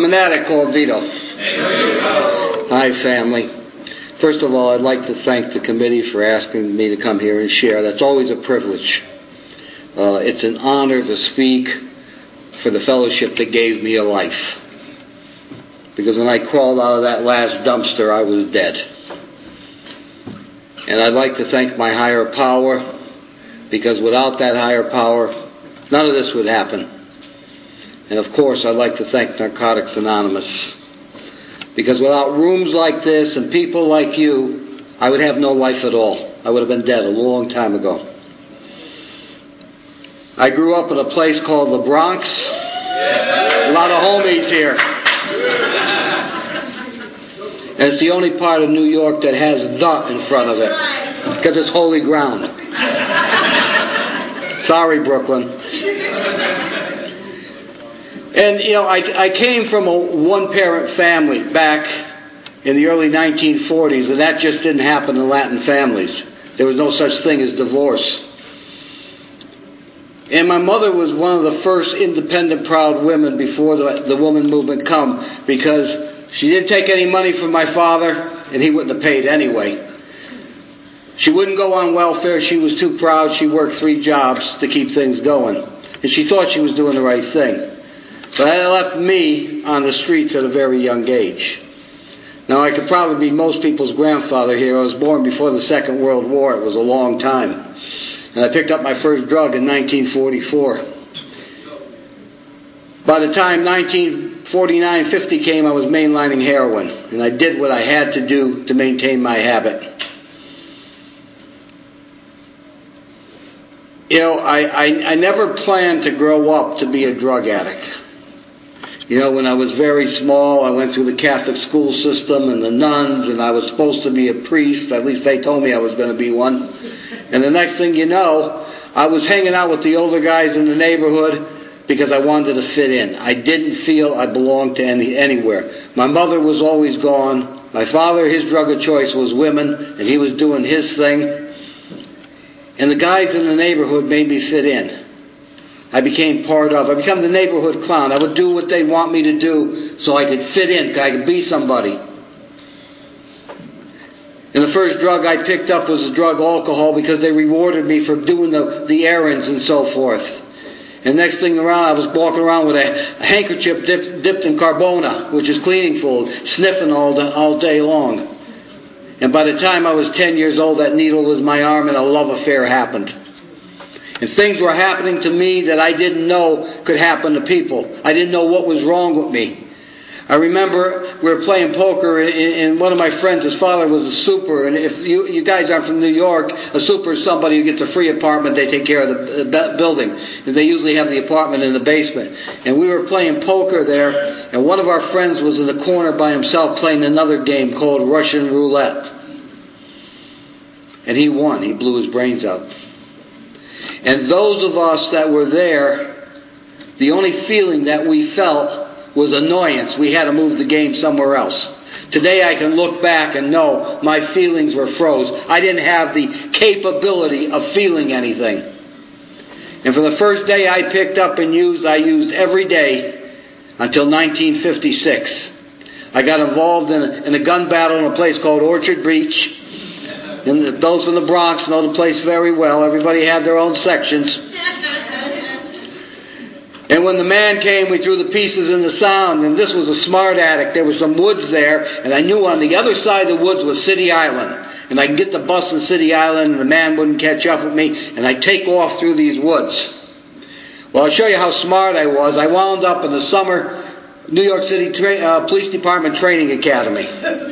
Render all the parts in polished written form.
an addict called Vito. Hi, family. First of all, I'd like to thank the committee for asking me to come here and share. That's always a privilege. It's an honor to speak for the fellowship that gave me a life. Because when I crawled out of that last dumpster, I was dead. And I'd like to thank my higher power, because without that higher power, none of this would happen. And of course, I'd like to thank Narcotics Anonymous, because without rooms like this and people like you, I would have no life at all. I would have been dead a long time ago. I grew up in a place called the Bronx. A lot of homies here. And it's the only part of New York that has "the" in front of it, because it's holy ground. Sorry, Brooklyn. And, I came from a one-parent family back in the early 1940s, and that just didn't happen in Latin families. There was no such thing as divorce. And my mother was one of the first independent, proud women before the woman movement come, because she didn't take any money from my father, and he wouldn't have paid anyway. She wouldn't go on welfare. She was too proud. She worked 3 jobs to keep things going. And she thought she was doing the right thing. But that left me on the streets at a very young age. Now, I could probably be most people's grandfather here. I was born before the Second World War. It was a long time. And I picked up my first drug in 1944. By the time 1949-50 came, I was mainlining heroin. And I did what I had to do to maintain my habit. I never planned to grow up to be a drug addict. When I was very small, I went through the Catholic school system and the nuns, and I was supposed to be a priest. At least they told me I was going to be one. And the next thing you know, I was hanging out with the older guys in the neighborhood because I wanted to fit in. I didn't feel I belonged to anywhere. My mother was always gone. My father, his drug of choice was women, and he was doing his thing. And the guys in the neighborhood made me fit in. I became part of. I became the neighborhood clown. I would do what they want me to do so I could fit in, I could be somebody. And the first drug I picked up was the drug alcohol, because they rewarded me for doing the errands and so forth. And next thing around, I was walking around with a handkerchief dipped in Carbona, which is cleaning fluid, sniffing all day long. And by the time I was 10 years old, that needle was my arm, and a love affair happened. And things were happening to me that I didn't know could happen to people. I didn't know what was wrong with me. I remember we were playing poker, and one of my friends, his father was a super. And if you guys aren't from New York, a super is somebody who gets a free apartment. They take care of the building. And they usually have the apartment in the basement. And we were playing poker there, and one of our friends was in the corner by himself playing another game called Russian roulette. And he won. He blew his brains out. And those of us that were there, the only feeling that we felt was annoyance. We had to move the game somewhere else. Today I can look back and know my feelings were froze. I didn't have the capability of feeling anything. And for the first day I picked up and I used every day until 1956. I got involved in a gun battle in a place called Orchard Beach. And those from the Bronx know the place very well. Everybody had their own sections. And when the man came, we threw the pieces in the sound. And this was a smart addict. There was some woods there. And I knew on the other side of the woods was City Island. And I could get the bus in City Island, and the man wouldn't catch up with me. And I'd take off through these woods. Well, I'll show you how smart I was. I wound up in the summer New York City Police Department Training Academy.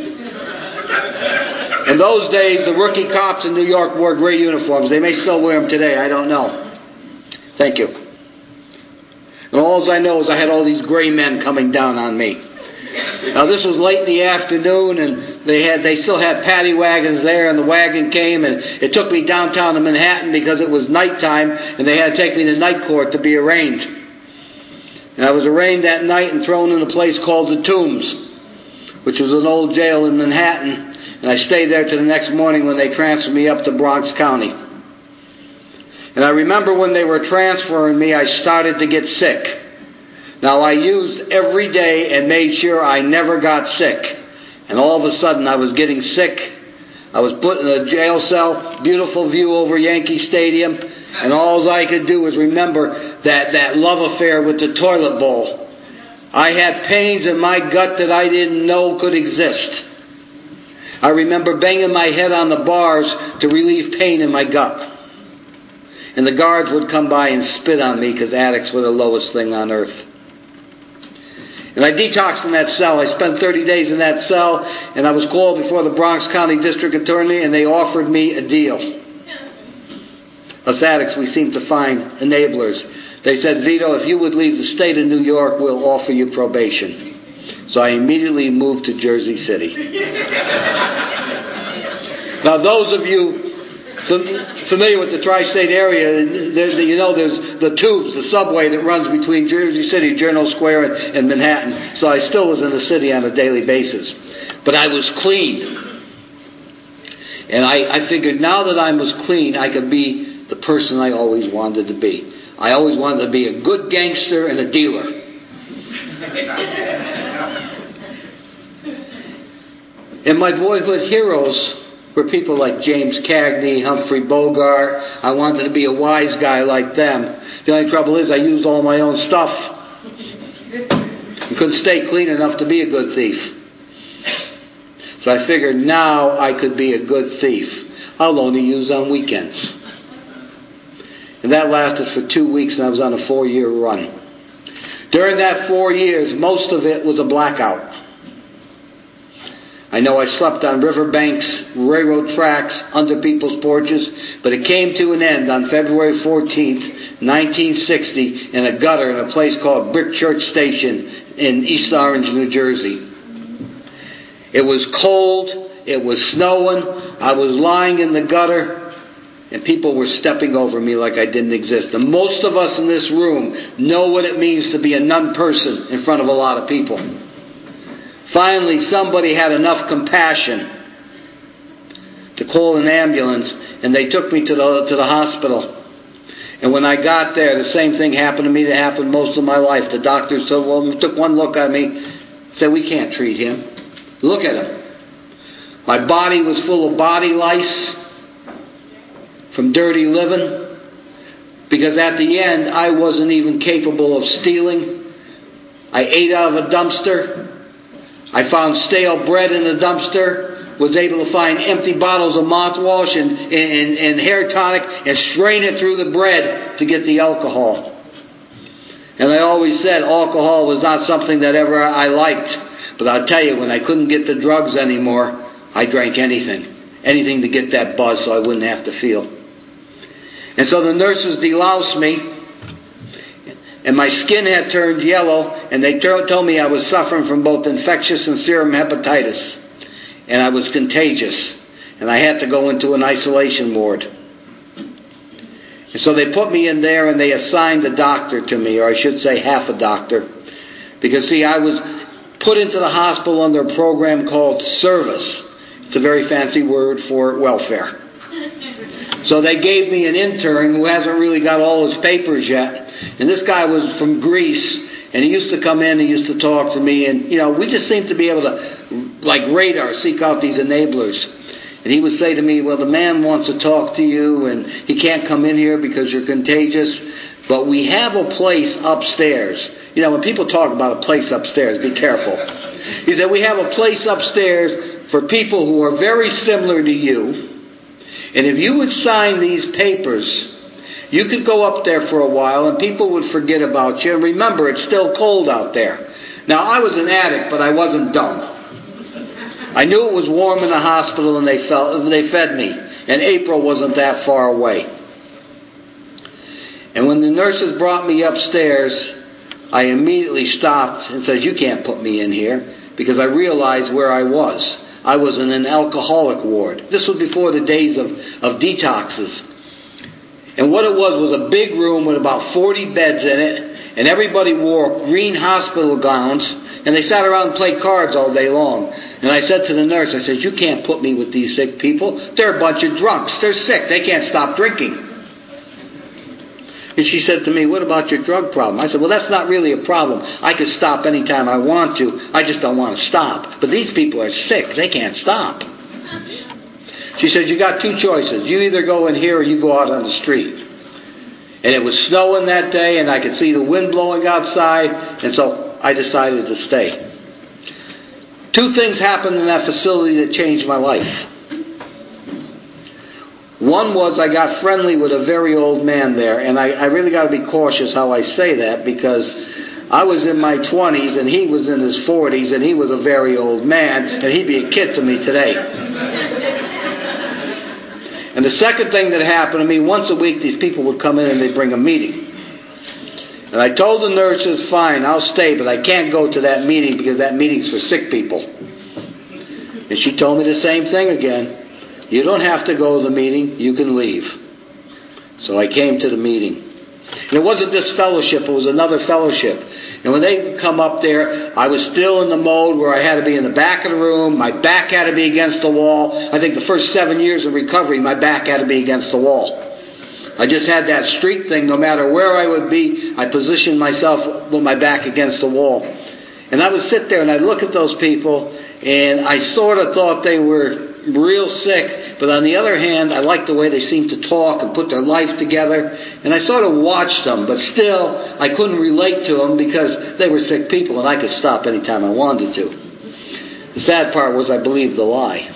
In those days, the rookie cops in New York wore gray uniforms. They may still wear them today. I don't know. Thank you. And all I know is I had all these gray men coming down on me. Now, this was late in the afternoon, and they still had paddy wagons there, and the wagon came, and it took me downtown to Manhattan because it was nighttime, and they had to take me to night court to be arraigned. And I was arraigned that night and thrown in a place called the Tombs, which was an old jail in Manhattan. And I stayed there till the next morning when they transferred me up to Bronx County. And I remember when they were transferring me, I started to get sick. Now, I used every day and made sure I never got sick. And all of a sudden, I was getting sick. I was put in a jail cell, beautiful view over Yankee Stadium, and all I could do was remember that love affair with the toilet bowl. I had pains in my gut that I didn't know could exist. I remember banging my head on the bars to relieve pain in my gut. And the guards would come by and spit on me because addicts were the lowest thing on earth. And I detoxed in that cell. I spent 30 days in that cell, and I was called before the Bronx County District Attorney, and they offered me a deal. Us addicts, we seem to find enablers. They said, Vito, if you would leave the state of New York, we'll offer you probation. So I immediately moved to Jersey City. Now, those of you familiar with the tri-state area, there's the tubes, the subway that runs between Jersey City, Journal Square, and Manhattan. So I still was in the city on a daily basis. But I was clean. And I figured now that I was clean, I could be the person I always wanted to be. I always wanted to be a good gangster and a dealer. And my boyhood heroes were people like James Cagney, Humphrey Bogart. I wanted to be a wise guy like them. The only trouble is I used all my own stuff. I couldn't stay clean enough to be a good thief. So I figured now I could be a good thief. I'll only use on weekends. And that lasted for 2 weeks, and I was on a 4-year run. During that 4 years, most of it was a blackout. I know I slept on riverbanks, railroad tracks, under people's porches, but it came to an end on February 14th, 1960, in a gutter in a place called Brick Church Station in East Orange, New Jersey. It was cold, it was snowing, I was lying in the gutter, and people were stepping over me like I didn't exist. And most of us in this room know what it means to be a non-person in front of a lot of people. Finally, somebody had enough compassion to call an ambulance, and they took me to the hospital. And when I got there, the same thing happened to me that happened most of my life. The doctors took one look at me, said, "We can't treat him. Look at him." My body was full of body lice from dirty living, because at the end, I wasn't even capable of stealing. I ate out of a dumpster. I found stale bread in a dumpster, was able to find empty bottles of mouthwash and hair tonic and strain it through the bread to get the alcohol. And I always said alcohol was not something that ever I liked. But I'll tell you, when I couldn't get the drugs anymore, I drank anything. Anything to get that buzz so I wouldn't have to feel. And so the nurses deloused me. And my skin had turned yellow, and they told me I was suffering from both infectious and serum hepatitis. And I was contagious. And I had to go into an isolation ward. And so they put me in there, and they assigned a doctor to me, or I should say half a doctor. Because, see, I was put into the hospital under a program called service. It's a very fancy word for welfare. So they gave me an intern who hasn't really got all his papers yet. And this guy was from Greece, and he used to come in, he used to talk to me, and, we just seemed to be able to, like radar, seek out these enablers. And he would say to me, "Well, the man wants to talk to you, and he can't come in here because you're contagious, but we have a place upstairs." When people talk about a place upstairs, be careful. He said, "We have a place upstairs for people who are very similar to you. And if you would sign these papers, you could go up there for a while and people would forget about you. And remember, it's still cold out there." Now, I was an addict, but I wasn't dumb. I knew it was warm in the hospital, and they fed me. And April wasn't that far away. And when the nurses brought me upstairs, I immediately stopped and said, "You can't put me in here," because I realized where I was. I was in an alcoholic ward. This was before the days of detoxes. And what it was a big room with about 40 beds in it, and everybody wore green hospital gowns, and they sat around and played cards all day long. And I said to the nurse, I said, "You can't put me with these sick people. They're a bunch of drunks. They're sick. They can't stop drinking." And she said to me, what about your drug problem? I said, well, that's not really a problem. I could stop anytime I want to. I just don't want to stop. But these people are sick. They can't stop. She said, you got two choices. You either go in here or you go out on the street. And it was snowing that day, and I could see the wind blowing outside, and so I decided to stay. Two things happened in that facility that changed my life. One was I got friendly with a very old man there, and I really got to be cautious how I say that, because I was in my 20s and he was in his 40s, and he was a very old man, and he'd be a kid to me today. And the second thing that happened to me, once a week these people would come in and they'd bring a meeting. And I told the nurses, fine, I'll stay, but I can't go to that meeting because that meeting's for sick people. And she told me the same thing again. You don't have to go to the meeting, you can leave. So I came to the meeting. And it wasn't this fellowship, it was another fellowship. And when they come up there, I was still in the mode where I had to be in the back of the room, my back had to be against the wall. I think the first 7 years of recovery, my back had to be against the wall. I just had that street thing, no matter where I would be, I positioned myself with my back against the wall. And I would sit there and I'd look at those people, and I sort of thought they were real sick, but on the other hand, I liked the way they seemed to talk and put their life together, and I sort of watched them, but still, I couldn't relate to them because they were sick people and I could stop anytime I wanted to. The sad part was I believed the lie.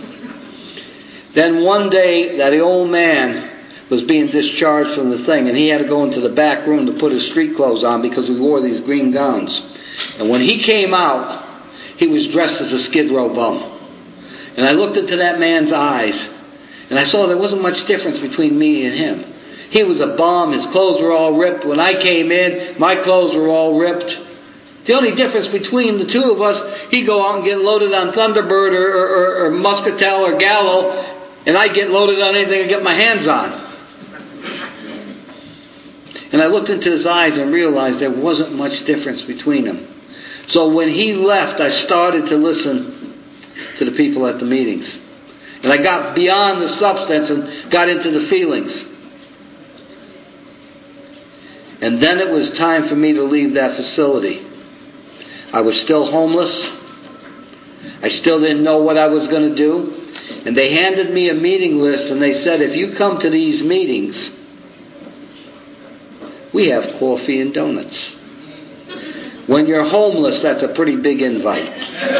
Then one day, that old man was being discharged from the thing, and he had to go into the back room to put his street clothes on because we wore these green gowns. And when he came out, he was dressed as a Skid Row bum. And I looked into that man's eyes, and I saw there wasn't much difference between me and him. He was a bum, his clothes were all ripped. When I came in, my clothes were all ripped. The only difference between the two of us, he'd go out and get loaded on Thunderbird or Muscatel or Gallo, and I'd get loaded on anything I get my hands on. And I looked into his eyes and realized there wasn't much difference between them. So when he left, I started to listen to the people at the meetings. And I got beyond the substance and got into the feelings. And then it was time for me to leave that facility. I was still homeless. I still didn't know what I was going to do. And they handed me a meeting list and they said, if you come to these meetings, we have coffee and donuts. When you're homeless, that's a pretty big invite.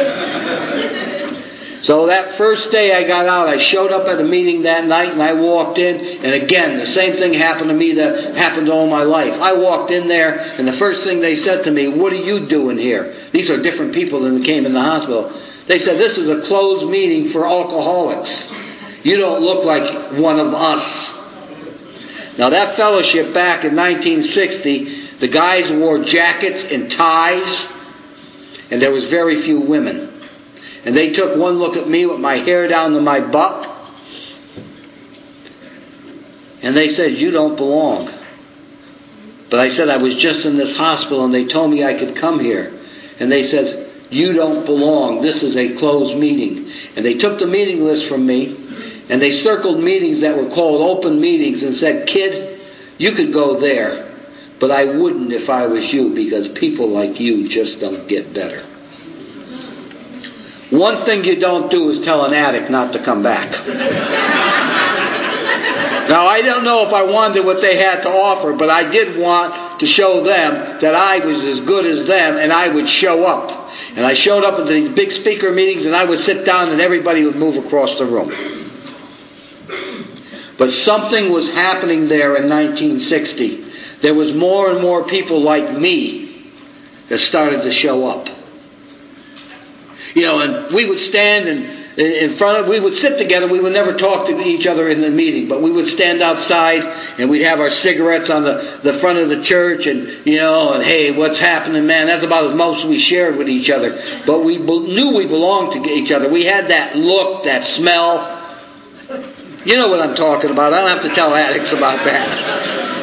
So that first day I got out, I showed up at a meeting that night and I walked in, and again, the same thing happened to me that happened all my life. I walked in there, and the first thing they said to me, what are you doing here? These are different people than came in the hospital. They said, this is a closed meeting for alcoholics. You don't look like one of us. Now that fellowship back in 1960, the guys wore jackets and ties, and there was very few women. And they took one look at me with my hair down to my butt, and they said, you don't belong. But I said, I was just in this hospital and they told me I could come here. And they said, you don't belong. This is a closed meeting. And they took the meeting list from me and they circled meetings that were called open meetings and said, kid, you could go there, but I wouldn't if I was you, because people like you just don't get better. One thing you don't do is tell an addict not to come back. Now, I don't know if I wanted what they had to offer, but I did want to show them that I was as good as them and I would show up. And I showed up at these big speaker meetings and I would sit down and everybody would move across the room. But something was happening there in 1960. There was more and more people like me that started to show up. You know, and we would stand in front of, we would sit together, we would never talk to each other in the meeting, but we would stand outside and we'd have our cigarettes on the front of the church and, you know, and hey, what's happening, man? That's about as most we shared with each other. But we knew we belonged to each other. We had that look, that smell. You know what I'm talking about. I don't have to tell addicts about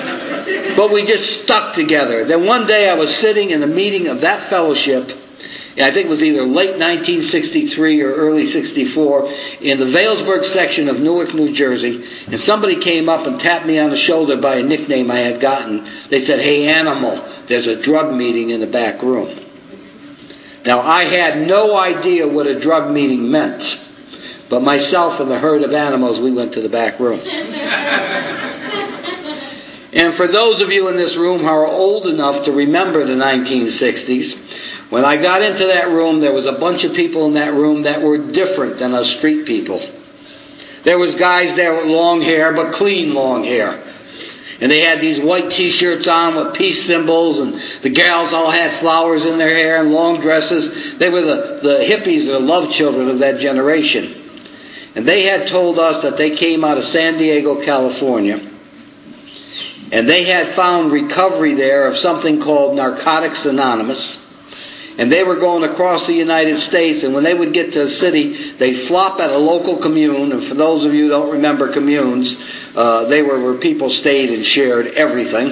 that. But we just stuck together. Then one day I was sitting in a meeting of that fellowship, I think it was either late 1963 or early 64, in the Vailsburg section of Newark, New Jersey, and somebody came up and tapped me on the shoulder by a nickname I had gotten. They said, "Hey, Animal, there's a drug meeting in the back room." Now, I had no idea what a drug meeting meant, but myself and the herd of animals, we went to the back room. And for those of you in this room who are old enough to remember the 1960s, when I got into that room, there was a bunch of people in that room that were different than us street people. There was guys there with long hair, but clean long hair. And they had these white T-shirts on with peace symbols, and the gals all had flowers in their hair and long dresses. They were the hippies or love children of that generation. And they had told us that they came out of San Diego, California, and they had found recovery there of something called Narcotics Anonymous. And they were going across the United States, and when they would get to a city, they'd flop at a local commune. And for those of you who don't remember communes, they were where people stayed and shared everything.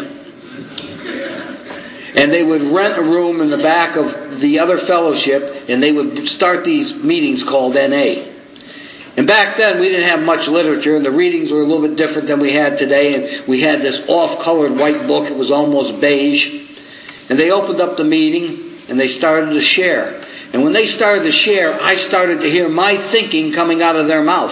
And they would rent a room in the back of the other fellowship, and they would start these meetings called NA. And back then, we didn't have much literature, and the readings were a little bit different than we had today. And we had this off-colored white book. It was almost beige. And they opened up the meeting, and they started to share. And when they started to share, I started to hear my thinking coming out of their mouth.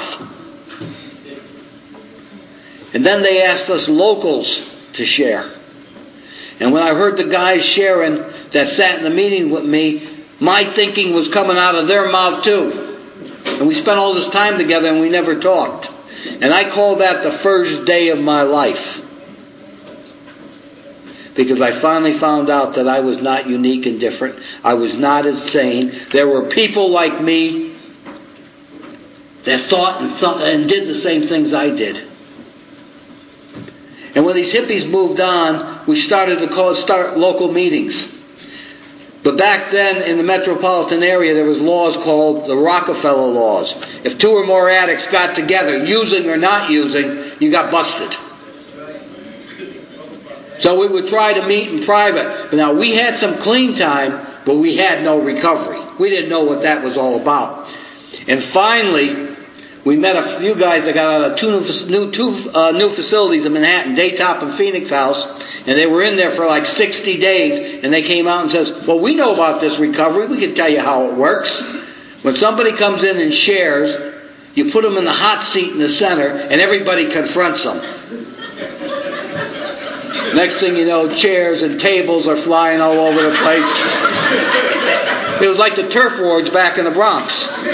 And then they asked us locals to share. And when I heard the guys sharing that sat in the meeting with me, my thinking was coming out of their mouth too. And we spent all this time together and we never talked. And I call that the first day of my life. Because I finally found out that I was not unique and different. I was not insane. There were people like me that thought and did the same things I did. And when these hippies moved on, we started to start local meetings. But back then, in the metropolitan area, there was laws called the Rockefeller laws. If two or more addicts got together, using or not using, you got busted. So we would try to meet in private. Now, we had some clean time, but we had no recovery. We didn't know what that was all about. And finally, we met a few guys that got out of two new facilities in Manhattan, Daytop and Phoenix House, and they were in there for like 60 days, and they came out and says, "Well, we know about this recovery. We can tell you how it works. When somebody comes in and shares, you put them in the hot seat in the center, and everybody confronts them. Next thing you know, chairs and tables are flying all over the place. It was like the turf wars back in the Bronx.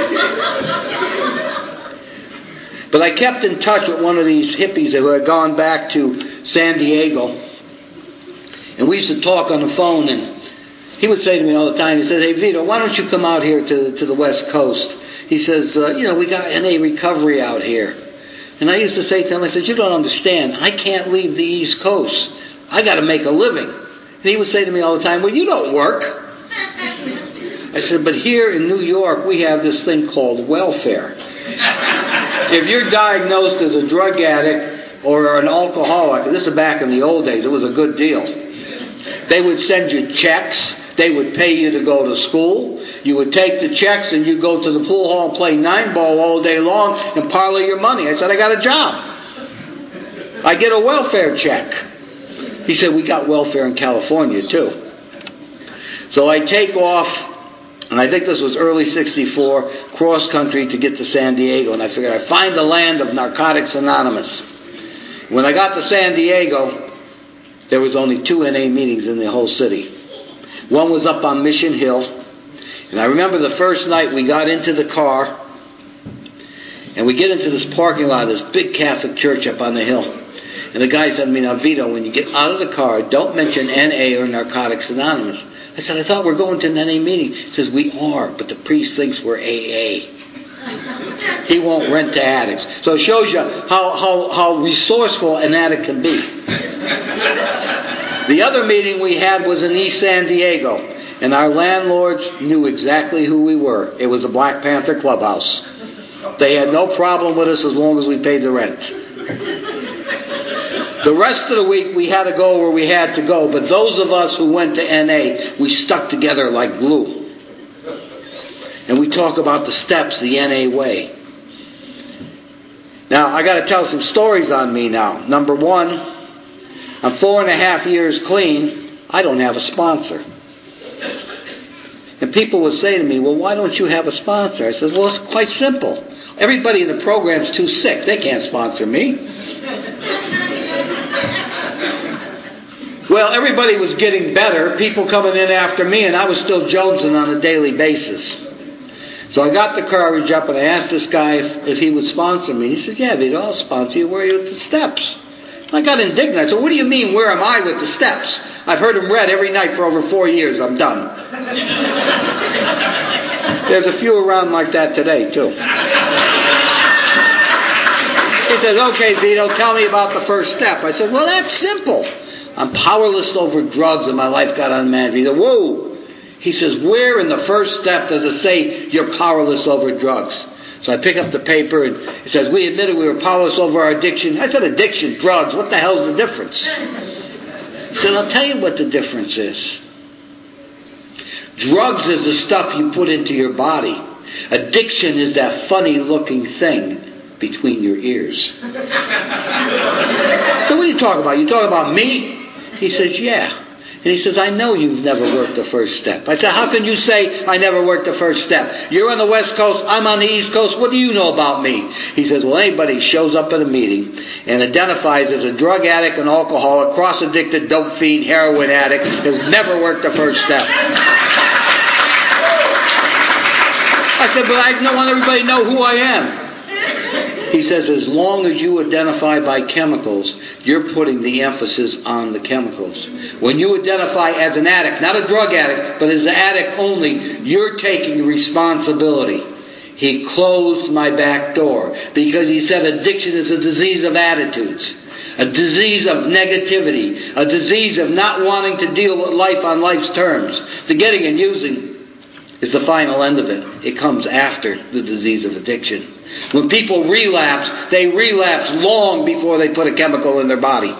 But I kept in touch with one of these hippies who had gone back to San Diego. And we used to talk on the phone, and he would say to me all the time, he said, "Hey, Vito, why don't you come out here to the West Coast?" He says, we got NA recovery out here. And I used to say to him, I said, "You don't understand. I can't leave the East Coast. I got to make a living." And he would say to me all the time, "Well, you don't work." I said, "But here in New York, we have this thing called welfare. If you're diagnosed as a drug addict or an alcoholic," this is back in the old days, it was a good deal. They would send you checks. They would pay you to go to school. You would take the checks and you go to the pool hall and play 9-ball all day long and parlay your money. I said, "I got a job. I get a welfare check." He said, "We got welfare in California too." So I take off, and I think this was early 64, cross country to get to San Diego. And I figured I'd find the land of Narcotics Anonymous. When I got to San Diego, there was only 2 NA meetings in the whole city. One was up on Mission Hill. And I remember the first night we got into the car, and we get into this parking lot of this big Catholic church up on the hill. And the guy said to me, "Now, Vito, when you get out of the car, don't mention NA or Narcotics Anonymous." I said, "I thought we're going to an NA meeting." He says, "We are, but the priest thinks we're AA. He won't rent to addicts." So it shows you how resourceful an addict can be. The other meeting we had was in East San Diego, and our landlords knew exactly who we were. It was the Black Panther Clubhouse. They had no problem with us as long as we paid the rent. The rest of the week we had to go where we had to go, but those of us who went to NA, we stuck together like glue. And we talk about the steps, the NA way. Now, I got to tell some stories on me now. Number one, I'm 4.5 years clean. I don't have a sponsor. And people would say to me, well, why don't you have a sponsor? I said, well, it's quite simple. Everybody in the program's too sick. They can't sponsor me. Well, everybody was getting better. People coming in after me, and I was still jonesing on a daily basis. So I got the courage up, and I asked this guy if he would sponsor me. He said, yeah, I'll sponsor you. Where are you at the steps? I got indignant. I said, what do you mean, where am I with the steps? I've heard them read every night for over 4 years. I'm done. There's a few around like that today, too. He says, okay, Vito, tell me about the first step. I said, well, that's simple. I'm powerless over drugs and my life got unmanageable. He said, whoa. He says, where in the first step does it say you're powerless over drugs? So I pick up the paper and it says, we admitted we were powerless over our addiction. I said, addiction, drugs, what the hell's the difference? He said, I'll tell you what the difference is. Drugs is the stuff you put into your body. Addiction is that funny looking thing between your ears. So what are you talking about? You talking about me? He says, yeah. And he says, I know you've never worked the first step. I said, how can you say I never worked the first step? You're on the West Coast, I'm on the East Coast, what do you know about me? He says, well, anybody shows up at a meeting and identifies as a drug addict, an alcoholic, cross-addicted, dope fiend, heroin addict, has never worked the first step. I said, but I don't want everybody to know who I am. He says, as long as you identify by chemicals, you're putting the emphasis on the chemicals. When you identify as an addict, not a drug addict, but as an addict only, you're taking responsibility. He closed my back door because he said addiction is a disease of attitudes, a disease of negativity, a disease of not wanting to deal with life on life's terms. The getting and using is the final end of it. It comes after the disease of addiction. When people relapse, they relapse long before they put a chemical in their body.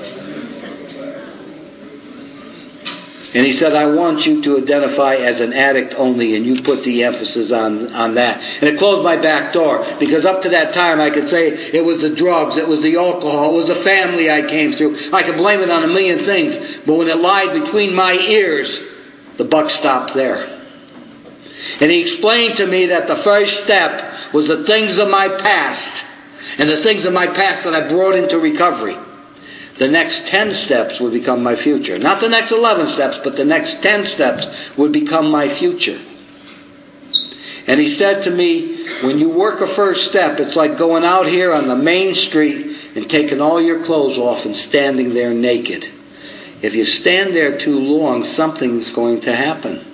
And he said, I want you to identify as an addict only, and you put the emphasis on that. And it closed my back door, because up to that time I could say it was the drugs, it was the alcohol, it was the family I came through. I could blame it on a million things. But when it lied between my ears, the buck stopped there. And he explained to me that the first step was the things of my past, and the things of my past that I brought into recovery. The next 10 steps would become my future. Not the next 11 steps, but the next 10 steps would become my future. And he said to me, when you work a first step, it's like going out here on the main street and taking all your clothes off and standing there naked. If you stand there too long, something's going to happen.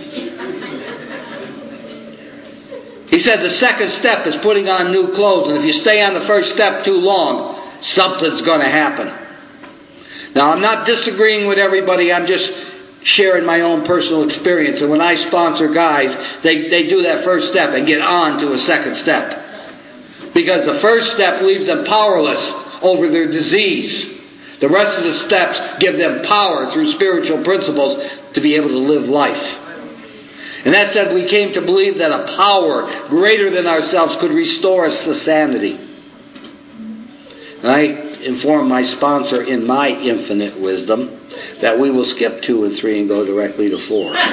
He said the second step is putting on new clothes, and if you stay on the first step too long, something's going to happen. Now, I'm not disagreeing with everybody. I'm just sharing my own personal experience. And when I sponsor guys, they do that first step and get on to a second step. Because the first step leaves them powerless over their disease. The rest of the steps give them power through spiritual principles to be able to live life. And that said, we came to believe that a power greater than ourselves could restore us to sanity. And I informed my sponsor in my infinite wisdom that we will skip 2 and 3 and go directly to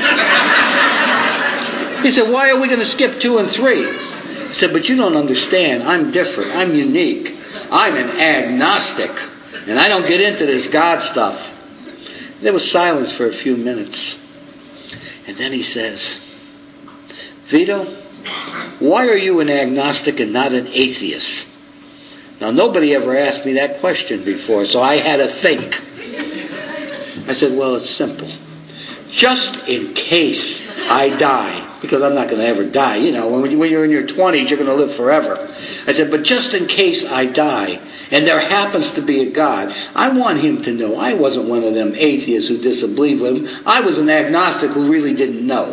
4. He said, why are we going to skip 2 and 3? He said, but you don't understand. I'm different. I'm unique. I'm an agnostic. And I don't get into this God stuff. There was silence for a few minutes. And then he says, Vito, why are you an agnostic and not an atheist? Now, nobody ever asked me that question before, so I had to think. I said, well, it's simple. Just in case I die, because I'm not going to ever die. You know, when you're in your 20s, you're going to live forever. I said, but just in case I die, and there happens to be a God, I want him to know I wasn't one of them atheists who disbelieved with him. I was an agnostic who really didn't know.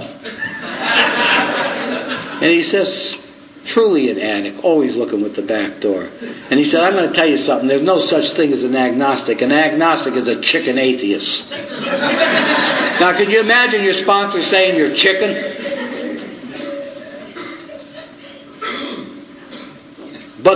And he says, truly an addict, always looking with the back door. And he said, I'm going to tell you something. There's no such thing as an agnostic. An agnostic is a chicken atheist. Now, can you imagine your sponsor saying you're chicken?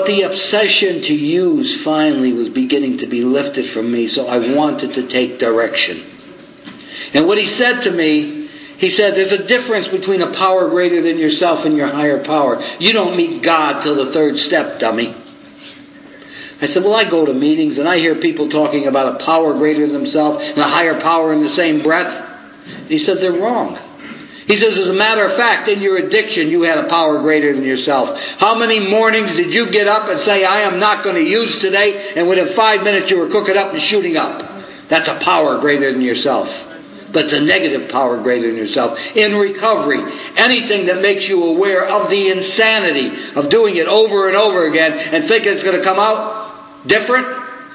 But the obsession to use finally was beginning to be lifted from me, so I wanted to take direction. And what he said to me, he said, there's a difference between a power greater than yourself and your higher power. You don't meet God till the third step, dummy. I said, well, I go to meetings and I hear people talking about a power greater than themselves and a higher power in the same breath. He said, they're wrong. He says, as a matter of fact, in your addiction, you had a power greater than yourself. How many mornings did you get up and say, I am not going to use today, and within 5 minutes you were cooking up and shooting up? That's a power greater than yourself. But it's a negative power greater than yourself. In recovery, anything that makes you aware of the insanity of doing it over and over again and thinking it's going to come out different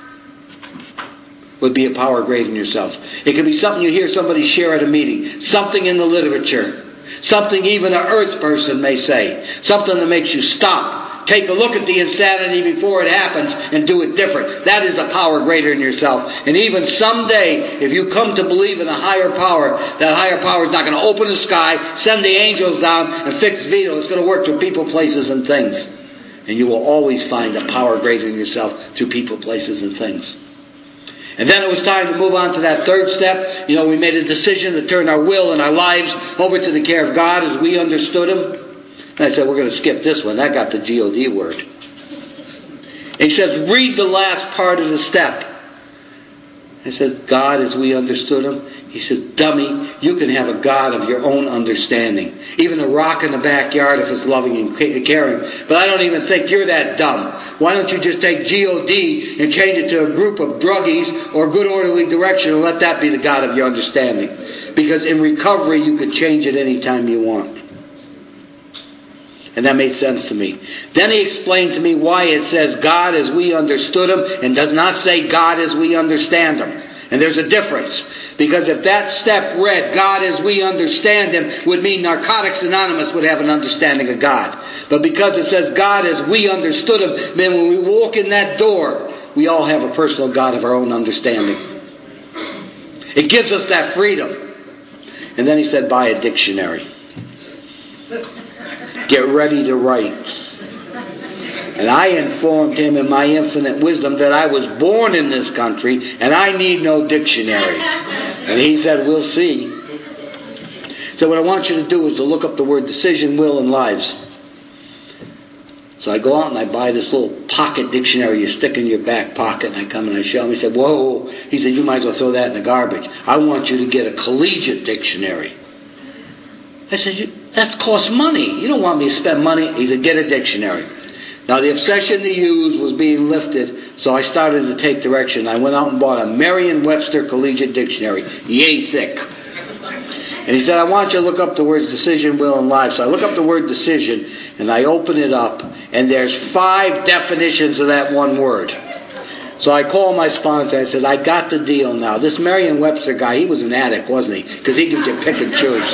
would be a power greater than yourself. It could be something you hear somebody share at a meeting, something in the literature, something even an earth person may say, something that makes you stop. Take a look at the insanity before it happens and do it different. That is a power greater than yourself. And even someday, if you come to believe in a higher power, that higher power is not going to open the sky, send the angels down, and fix Vito. It's going to work through people, places, and things. And you will always find a power greater than yourself through people, places, and things. And then it was time to move on to that third step. We made a decision to turn our will and our lives over to the care of God as we understood Him. And I said, we're going to skip this one. That got the G-O-D word. He says, read the last part of the step. I said, God as we understood Him. He says, dummy, you can have a God of your own understanding. Even a rock in the backyard if it's loving and caring. But I don't even think you're that dumb. Why don't you just take G-O-D and change it to a group of druggies or good orderly direction and let that be the God of your understanding. Because in recovery you could change it any time you want. And that made sense to me. Then he explained to me why it says God as we understood Him and does not say God as we understand Him. And there's a difference. Because if that step read God as we understand Him would mean Narcotics Anonymous would have an understanding of God. But because it says God as we understood Him, then when we walk in that door, we all have a personal God of our own understanding. It gives us that freedom. And then he said, buy a dictionary. Get ready to write. And I informed him in my infinite wisdom that I was born in this country and I need no dictionary. And he said, we'll see. So what I want you to do is to look up the word decision, will, and lives. So I go out and I buy this little pocket dictionary you stick in your back pocket, and I come and I show him. He said, whoa. He said, you might as well throw that in the garbage. I want you to get a collegiate dictionary. I said, that costs money. You don't want me to spend money. He said, get a dictionary. Now the obsession to use was being lifted, so I started to take direction. I went out and bought a Merriam-Webster Collegiate Dictionary, yay thick. And he said, I want you to look up the words decision, will, and life. So I look up the word decision, and I open it up, and there's 5 definitions of that one word. So I called my sponsor. I said, I got the deal now. This Merriam-Webster guy, he was an addict, wasn't he? Because he could get pick and choose.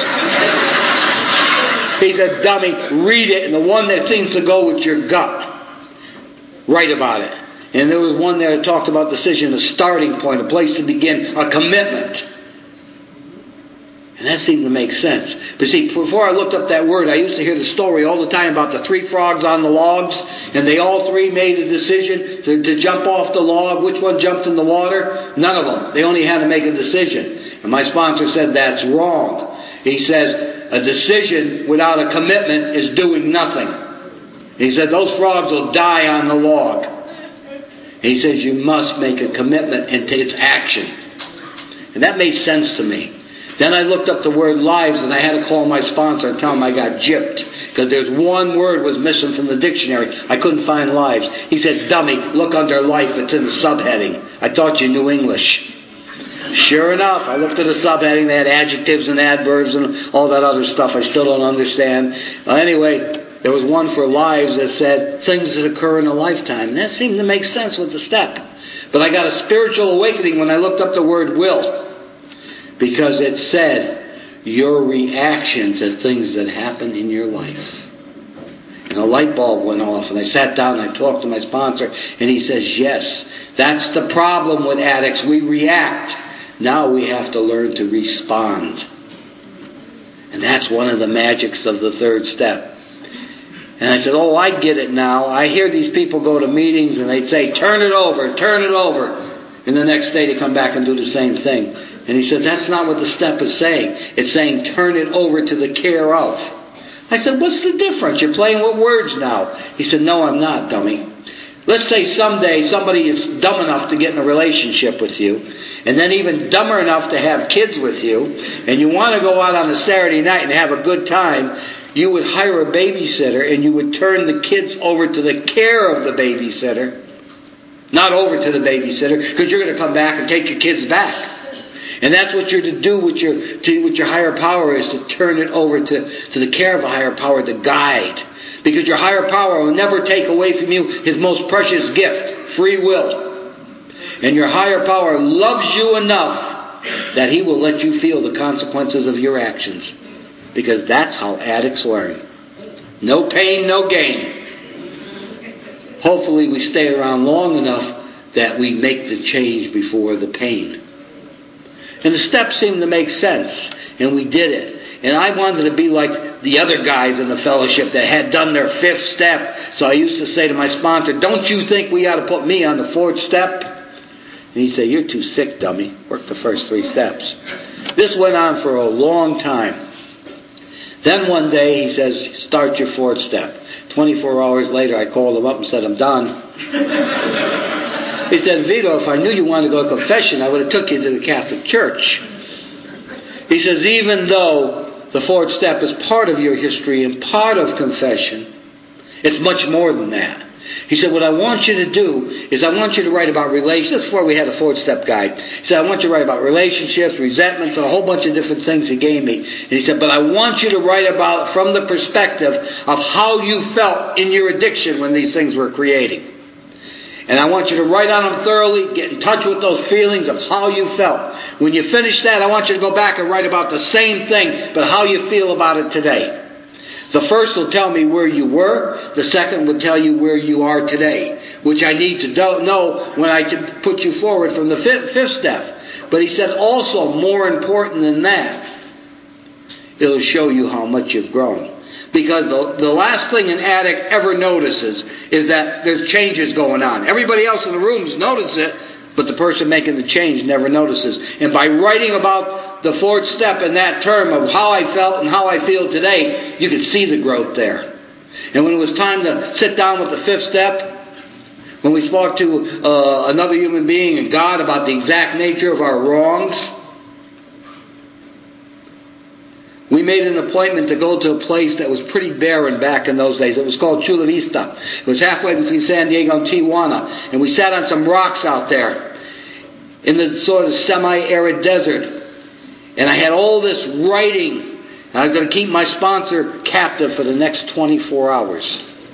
He said, dummy, read it, and the one that seems to go with your gut, write about it. And there was one there that talked about decision, a starting point, a place to begin, a commitment. And that seemed to make sense. But see, before I looked up that word, I used to hear the story all the time about the 3 frogs on the logs, and they all 3 made a decision to jump off the log. Which one jumped in the water? None of them. They only had to make a decision. And my sponsor said, that's wrong. He says, a decision without a commitment is doing nothing. He said, those frogs will die on the log. He says, you must make a commitment and take action. And that made sense to me. Then I looked up the word lives, and I had to call my sponsor and tell him I got gypped. Because there's one word was missing from the dictionary. I couldn't find lives. He said, dummy, look under life. It's in the subheading. I thought you knew English. Sure enough, I looked at the subheading. They had adjectives and adverbs and all that other stuff I still don't understand. Anyway, there was one for lives that said things that occur in a lifetime. And that seemed to make sense with the step. But I got a spiritual awakening when I looked up the word will. Because it said your reaction to things that happen in your life. And a light bulb went off, and I sat down and I talked to my sponsor, and he says, yes, that's the problem with addicts. We react. Now we have to learn to respond. And that's one of the magics of the third step. And I said, oh, I get it now. I hear these people go to meetings and they'd say, turn it over, turn it over. And the next day they come back and do the same thing. And he said, that's not what the step is saying. It's saying, turn it over to the care of. I said, what's the difference? You're playing with words now. He said, no, I'm not, dummy. Let's say someday somebody is dumb enough to get in a relationship with you, and then even dumber enough to have kids with you, and you want to go out on a Saturday night and have a good time, you would hire a babysitter and you would turn the kids over to the care of the babysitter, not over to the babysitter, because you're going to come back and take your kids back. And that's what you're to do with your higher power, is to turn it over to the care of a higher power, the guide. Because your higher power will never take away from you His most precious gift, free will. And your higher power loves you enough that He will let you feel the consequences of your actions. Because that's how addicts learn. No pain, no gain. Hopefully we stay around long enough that we make the change before the pain. And the steps seemed to make sense. And we did it. And I wanted to be like the other guys in the fellowship that had done their 5th step. So I used to say to my sponsor, don't you think we ought to put me on the 4th step? And he'd say, you're too sick, dummy. Work the first 3 steps. This went on for a long time. Then one day he says, start your 4th step. 24 hours later I called him up and said, I'm done. He said, Vito, if I knew you wanted to go to confession, I would have took you to the Catholic Church. He says, even though the 4th step is part of your history and part of confession, it's much more than that. He said, what I want you to do is I want you to write about relationships. That's before we had a 4th step guide. He said, I want you to write about relationships, resentments, and a whole bunch of different things he gave me. And he said, but I want you to write about from the perspective of how you felt in your addiction when these things were creating. And I want you to write on them thoroughly, get in touch with those feelings of how you felt. When you finish that, I want you to go back and write about the same thing, but how you feel about it today. The first will tell me where you were. The second will tell you where you are today, which I need to know when I put you forward from the 5th step. But he said also, more important than that, it'll show you how much you've grown. Because the last thing an addict ever notices is that there's changes going on. Everybody else in the rooms notices it, but the person making the change never notices. And by writing about the 4th step in that term of how I felt and how I feel today, you could see the growth there. And when it was time to sit down with the 5th step, when we spoke to another human being and God about the exact nature of our wrongs, we made an appointment to go to a place that was pretty barren back in those days. It was called Chula Vista. It was halfway between San Diego and Tijuana. And we sat on some rocks out there in the sort of semi-arid desert. And I had all this writing. I was going to keep my sponsor captive for the next 24 hours.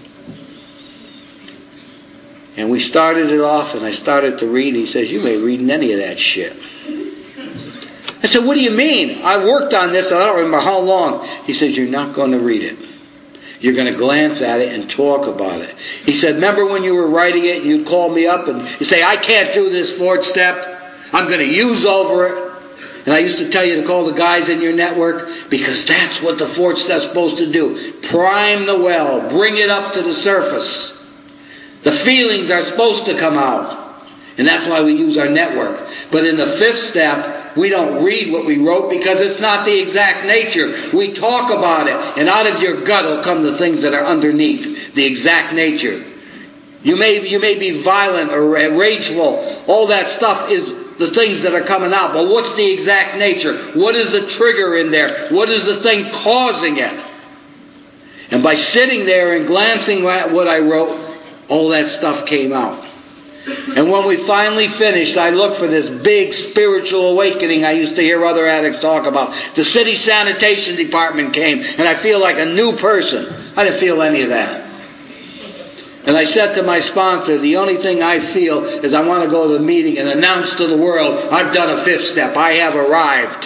And we started it off, and I started to read. He says, you ain't reading any of that shit. I said, what do you mean? I worked on this, I don't remember how long. He says, you're not going to read it. You're going to glance at it and talk about it. He said, remember when you were writing it and you'd call me up and you say, I can't do this 4th step. I'm going to use over it. And I used to tell you to call the guys in your network, because that's what the 4th step's supposed to do. Prime the well. Bring it up to the surface. The feelings are supposed to come out. And that's why we use our network. But in the 5th step, we don't read what we wrote because it's not the exact nature. We talk about it, and out of your gut will come the things that are underneath, the exact nature. You may be violent or rageful. All that stuff is the things that are coming out. But what's the exact nature? What is the trigger in there? What is the thing causing it? And by sitting there and glancing at what I wrote, all that stuff came out. And when we finally finished, I looked for this big spiritual awakening I used to hear other addicts talk about. The city sanitation department came, and I feel like a new person. I didn't feel any of that. And I said to my sponsor, the only thing I feel is I want to go to the meeting and announce to the world, I've done a 5th step. I have arrived.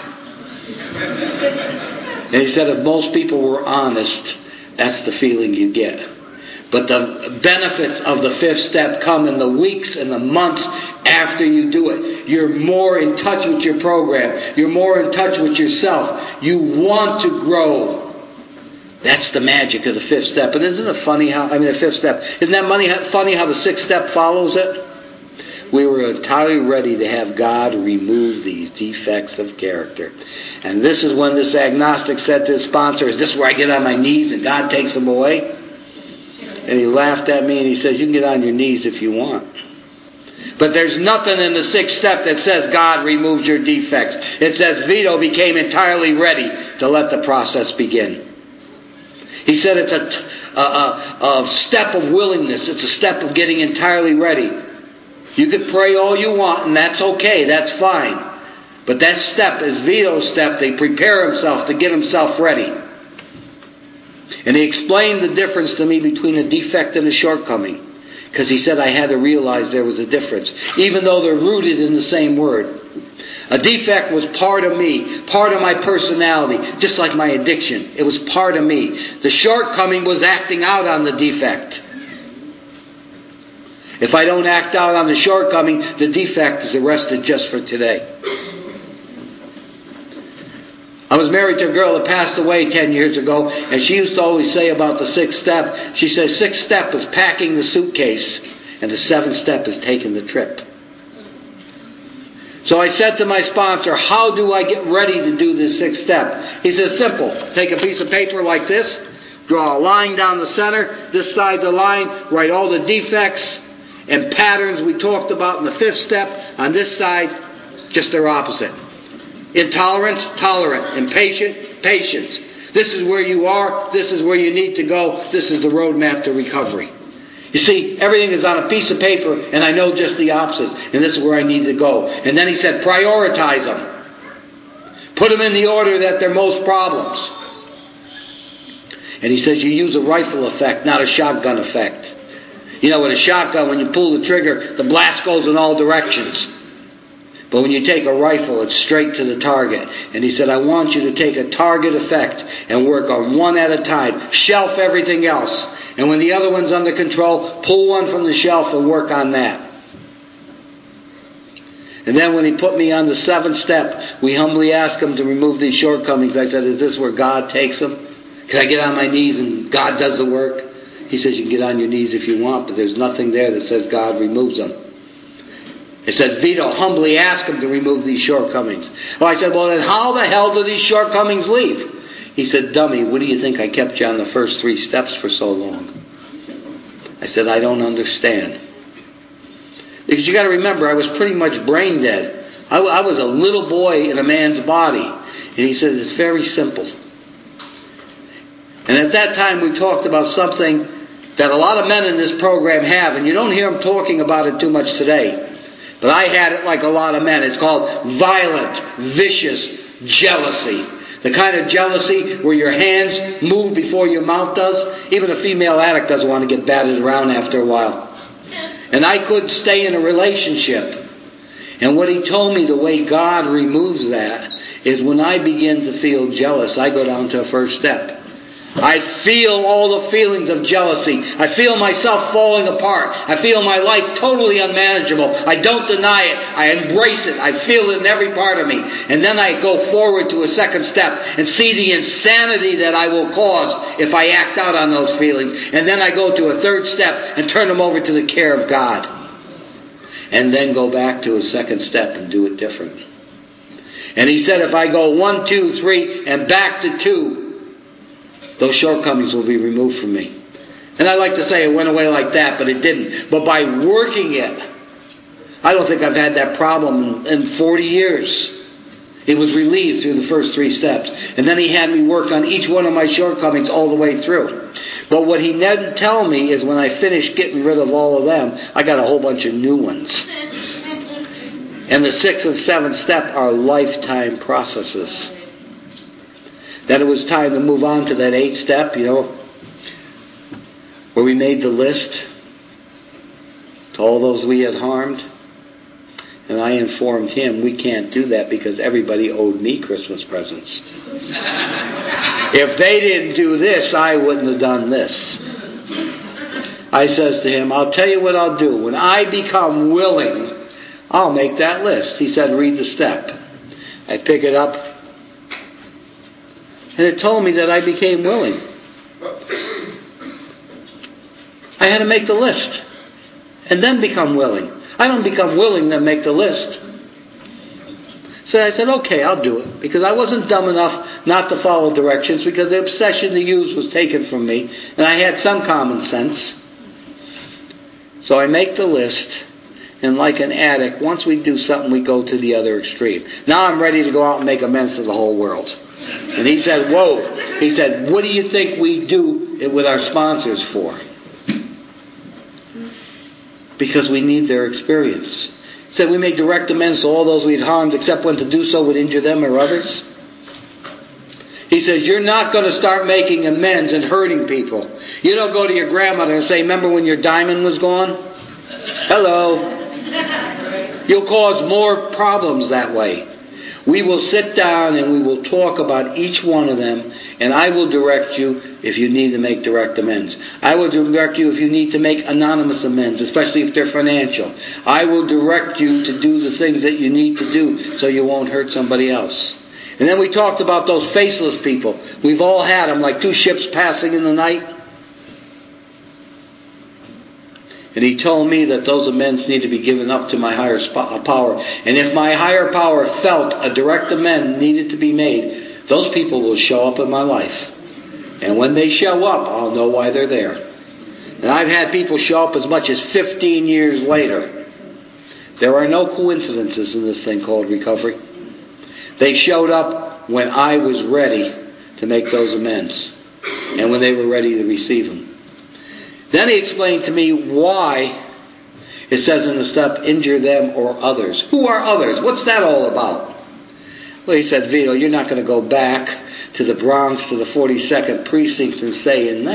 And he said, if most people were honest, that's the feeling you get. But the benefits of the 5th step come in the weeks and the months after you do it. You're more in touch with your program. You're more in touch with yourself. You want to grow. That's the magic of the fifth step. And isn't it funny how, the fifth step, isn't that funny how the sixth step follows it? We were entirely ready to have God remove these defects of character. And this is when this agnostic said to his sponsor, is this where I get on my knees and God takes them away? And he laughed at me and he says, you can get on your knees if you want. But there's nothing in the sixth step that says God removed your defects. It says Vito became entirely ready to let the process begin. He said it's a step of willingness. It's a step of getting entirely ready. You could pray all you want, and that's okay. That's fine. But that step is Vito's step. They prepare himself to get himself ready. And he explained the difference to me between a defect and a shortcoming. Because he said I had to realize there was a difference. Even though they're rooted in the same word. A defect was part of me. Part of my personality. Just like my addiction. It was part of me. The shortcoming was acting out on the defect. If I don't act out on the shortcoming, the defect is arrested just for today. I was married to a girl that passed away 10 years ago, and she used to always say about the sixth step, she says, sixth step is packing the suitcase, and the seventh step is taking the trip. So I said to my sponsor, how do I get ready to do this sixth step? He says, simple. Take a piece of paper like this, draw a line down the center, this side of the line, write all the defects and patterns we talked about in the fifth step. On this side, just their opposite. Intolerance, tolerant. Impatient, patience. This is where you are. This is where you need to go. This is the roadmap to recovery. You see, everything is on a piece of paper, and I know just the opposites. And this is where I need to go. And then he said, prioritize them. Put them in the order that they're most problems. And he says you use a rifle effect, not a shotgun effect. You know, with a shotgun, when you pull the trigger, the blast goes in all directions. But when you take a rifle, it's straight to the target. And he said, I want you to take a target effect and work on one at a time. Shelf everything else. And when the other one's under control, pull one from the shelf and work on that. And then when he put me on the seventh step, we humbly asked him to remove these shortcomings. I said, is this where God takes them? Can I get on my knees and God does the work? He says you can get on your knees if you want, but there's nothing there that says God removes them. It said Vito humbly asked him to remove these shortcomings. Well, I said, well then how the hell do these shortcomings leave? He said, dummy, what do you think I kept you on the first 3 steps for so long? I said, I don't understand. Because you got to remember, I was pretty much brain dead. I was a little boy in a man's body. And he said, it's very simple. And at that time we talked about something that a lot of men in this program have, and you don't hear them talking about it too much today. But I had it like a lot of men. It's called violent, vicious jealousy. The kind of jealousy where your hands move before your mouth does. Even a female addict doesn't want to get batted around after a while. And I couldn't stay in a relationship. And what he told me, the way God removes that, is when I begin to feel jealous, I go down to a first step. I feel all the feelings of jealousy. I feel myself falling apart. I feel my life totally unmanageable. I don't deny it. I embrace it. I feel it in every part of me. And then I go forward to a second step and see the insanity that I will cause if I act out on those feelings. And then I go to a third step and turn them over to the care of God. And then go back to a second step and do it different. And he said if I go 1, 2, 3 and back to 2, those shortcomings will be removed from me. And I like to say it went away like that, but it didn't. But by working it, I don't think I've had that problem in 40 years. It was relieved through the first 3 steps. And then he had me work on each one of my shortcomings all the way through. But what he didn't tell me is when I finished getting rid of all of them, I got a whole bunch of new ones. And the 6th and 7th step are lifetime processes. Then it was time to move on to that 8th step, where we made the list to all those we had harmed. And I informed him we can't do that because everybody owed me Christmas presents. If they didn't do this, I wouldn't have done this. I says to him, I'll tell you what I'll do. When I become willing, I'll make that list. He said, read the step. I pick it up. And it told me that I became willing. I had to make the list and then become willing. I don't become willing, then make the list. So I said, okay, I'll do it. Because I wasn't dumb enough not to follow directions, because the obsession to use was taken from me. And I had some common sense. So I make the list. And like an addict, once we do something, we go to the other extreme. Now I'm ready to go out and make amends to the whole world. And he said, whoa. He said, what do you think we do it with our sponsors for? Because we need their experience. He said we make direct amends to all those we'd harmed, except when to do so would injure them or others. He says you're not going to start making amends and hurting people. You don't go to your grandmother and say, remember when your diamond was gone? Hello. You'll cause more problems that way. We will sit down and we will talk about each one of them, and I will direct you if you need to make direct amends. I will direct you if you need to make anonymous amends, especially if they're financial. I will direct you to do the things that you need to do so you won't hurt somebody else. And then we talked about those faceless people. We've all had them, like two ships passing in the night. And he told me that those amends need to be given up to my higher power. And if my higher power felt a direct amend needed to be made, those people will show up in my life. And when they show up, I'll know why they're there. And I've had people show up as much as 15 years later. There are no coincidences in this thing called recovery. They showed up when I was ready to make those amends. And when they were ready to receive them. Then he explained to me why it says in the step, injure them or others. Who are others? What's that all about? Well, he said, Vito, you're not going to go back to the Bronx, to the 42nd Precinct and say, in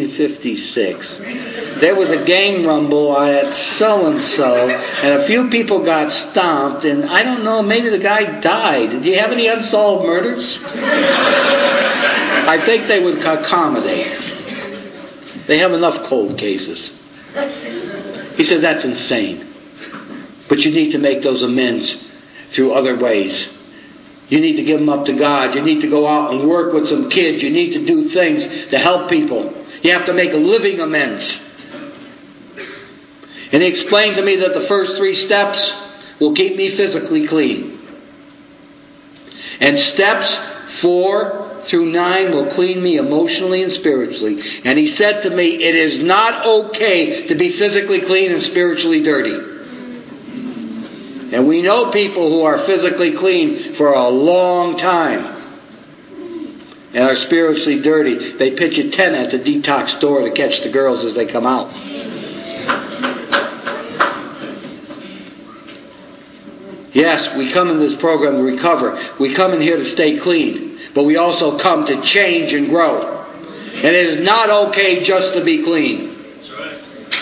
1956, there was a gang rumble at so-and-so, and a few people got stomped, and I don't know, maybe the guy died. Do you have any unsolved murders? I think they would accommodate. They have enough cold cases. He said, that's insane. But you need to make those amends through other ways. You need to give them up to God. You need to go out and work with some kids. You need to do things to help people. You have to make a living amends. And he explained to me that the first 3 steps will keep me physically clean. And steps 4 through 9 will clean me emotionally and spiritually. And he said to me, it is not okay to be physically clean and spiritually dirty. And we know people who are physically clean for a long time and are spiritually dirty. They pitch a tent at the detox door to catch the girls as they come out. Yes, we come in this program to recover. We come in here to stay clean. But we also come to change and grow. And it is not okay just to be clean. That's right.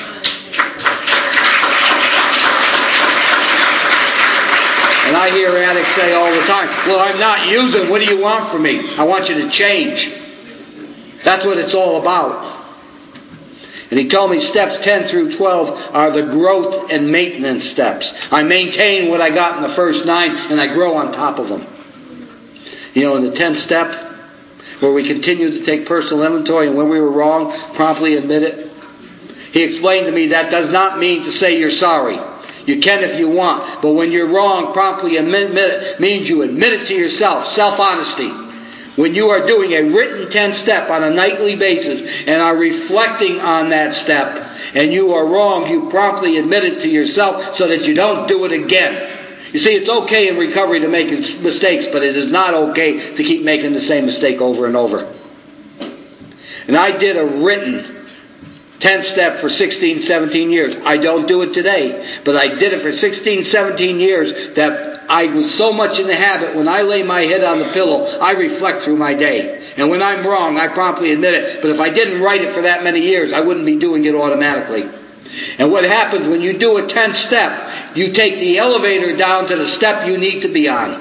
And I hear addicts say all the time, well, I'm not using. What do you want from me? I want you to change. That's what it's all about. And he told me steps 10 through 12 are the growth and maintenance steps. I maintain what I got in the first 9 and I grow on top of them. You know, in the 10th step, where we continue to take personal inventory and when we were wrong, promptly admit it. He explained to me that does not mean to say you're sorry. You can if you want. But when you're wrong, promptly admit it means you admit it to yourself. Self-honesty. When you are doing a written 10th step on a nightly basis and are reflecting on that step and you are wrong, you promptly admit it to yourself so that you don't do it again. You see, it's okay in recovery to make mistakes, but it is not okay to keep making the same mistake over and over. And I did a written 10th step for 16, 17 years. I don't do it today, but I did it for 16, 17 years that I was so much in the habit, when I lay my head on the pillow, I reflect through my day. And when I'm wrong, I promptly admit it. But if I didn't write it for that many years, I wouldn't be doing it automatically. And what happens when you do a 10th step, you take the elevator down to the step you need to be on.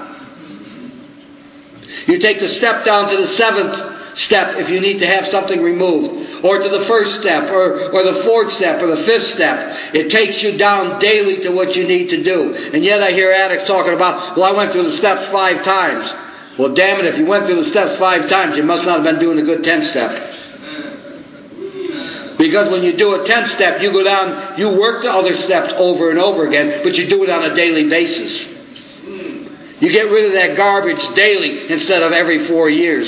You take the step down to the 7th step if you need to have something removed. Or to the 1st step, or the 4th step, or the 5th step. It takes you down daily to what you need to do. And yet I hear addicts talking about, well, I went through the steps 5 times. Well, damn it, if you went through the steps 5 times, you must not have been doing a good 10th step. Because when you do a 10-step, you go down, you work the other steps over and over again, but you do it on a daily basis. You get rid of that garbage daily instead of every 4 years.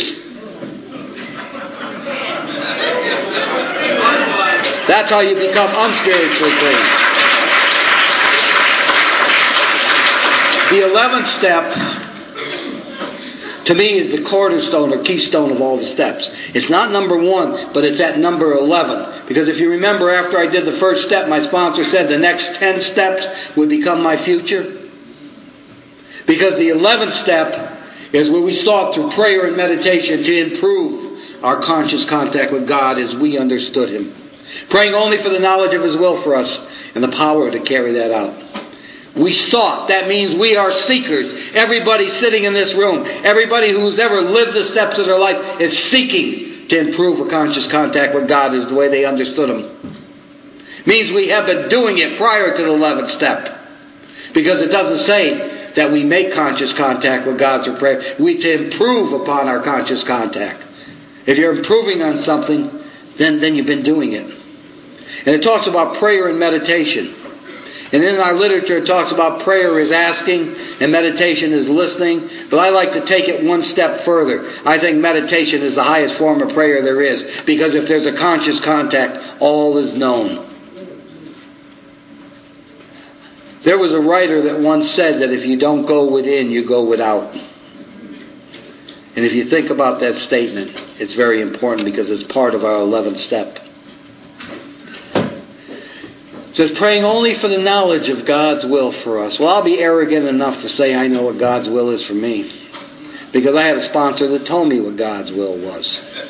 That's how you become unspiritually clean. The 11th step, to me, is the cornerstone or keystone of all the steps. It's not number 1, but it's at number 11. Because if you remember, after I did the first step, my sponsor said the next 10 steps would become my future. Because the 11th step is where we sought through prayer and meditation to improve our conscious contact with God as we understood Him. Praying only for the knowledge of His will for us and the power to carry that out. We sought. That means we are seekers. Everybody sitting in this room, everybody who's ever lived the steps of their life is seeking to improve a conscious contact with God is the way they understood Him. Means we have been doing it prior to the 11th step. Because it doesn't say that we make conscious contact with God through prayer. We to improve upon our conscious contact. If you're improving on something, then you've been doing it. And it talks about prayer and meditation. And in our literature it talks about prayer is asking and meditation is listening. But I like to take it one step further. I think meditation is the highest form of prayer there is. Because if there's a conscious contact, all is known. There was a writer that once said that if you don't go within, you go without. And if you think about that statement, it's very important because it's part of our 11th step. It says, praying only for the knowledge of God's will for us. Well, I'll be arrogant enough to say I know what God's will is for me. Because I had a sponsor that told me what God's will was.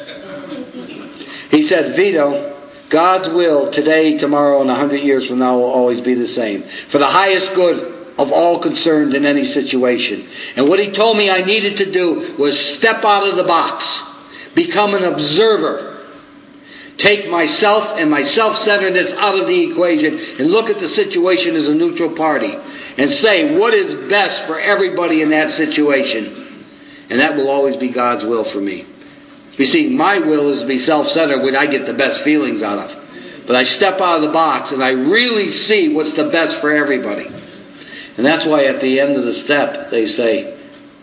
He said, Vito, God's will today, tomorrow, and 100 years from now will always be the same. For the highest good of all concerned in any situation. And what he told me I needed to do was step out of the box. Become an observer. Take myself and my self-centeredness out of the equation and look at the situation as a neutral party. And say what is best for everybody in that situation. And that will always be God's will for me. You see, my will is to be self-centered, which I get the best feelings out of. But I step out of the box and I really see what's the best for everybody. And that's why at the end of the step, they say,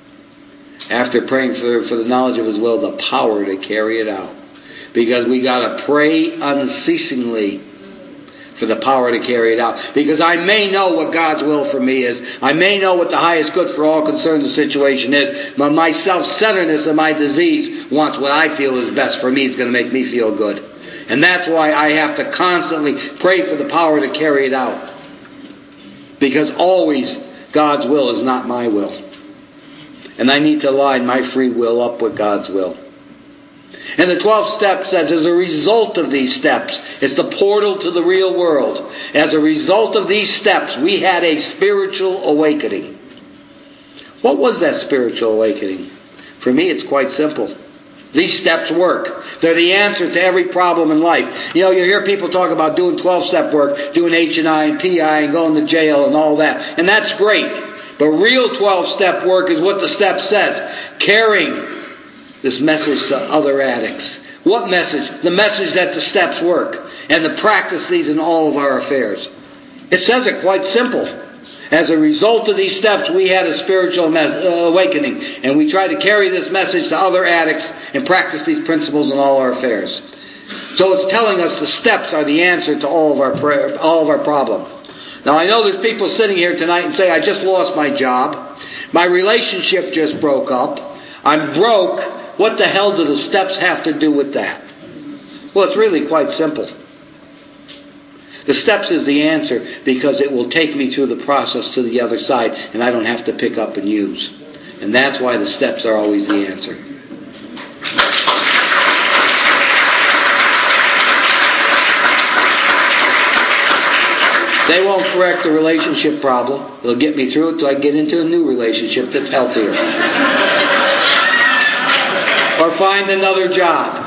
after praying for the knowledge of His will, the power to carry it out. Because we got to pray unceasingly for the power to carry it out. Because I may know what God's will for me is. I may know what the highest good for all concerned the situation is. But my self-centeredness and my disease wants what I feel is best for me. It's going to make me feel good. And that's why I have to constantly pray for the power to carry it out. Because always God's will is not my will. And I need to line my free will up with God's will. And the 12th step says, as a result of these steps, it's the portal to the real world. As a result of these steps, we had a spiritual awakening. What was that spiritual awakening? For me, it's quite simple. These steps work. They're the answer to every problem in life. You know, you hear people talk about doing 12-step work, doing H&I and PI and going to jail and all that. And that's great. But real 12-step work is what the step says. Carrying this message to other addicts. What message? The message that the steps work. And to practice these in all of our affairs. It says it quite simple. As a result of these steps, we had a spiritual awakening. And we try to carry this message to other addicts and practice these principles in all our affairs. So it's telling us the steps are the answer to all of our problems. Now I know there's people sitting here tonight and say, I just lost my job. My relationship just broke up. I'm broke. What the hell do the steps have to do with that? Well, it's really quite simple. The steps is the answer because it will take me through the process to the other side and I don't have to pick up and use. And that's why the steps are always the answer. They won't correct the relationship problem. They'll get me through it till I get into a new relationship that's healthier. Or find another job.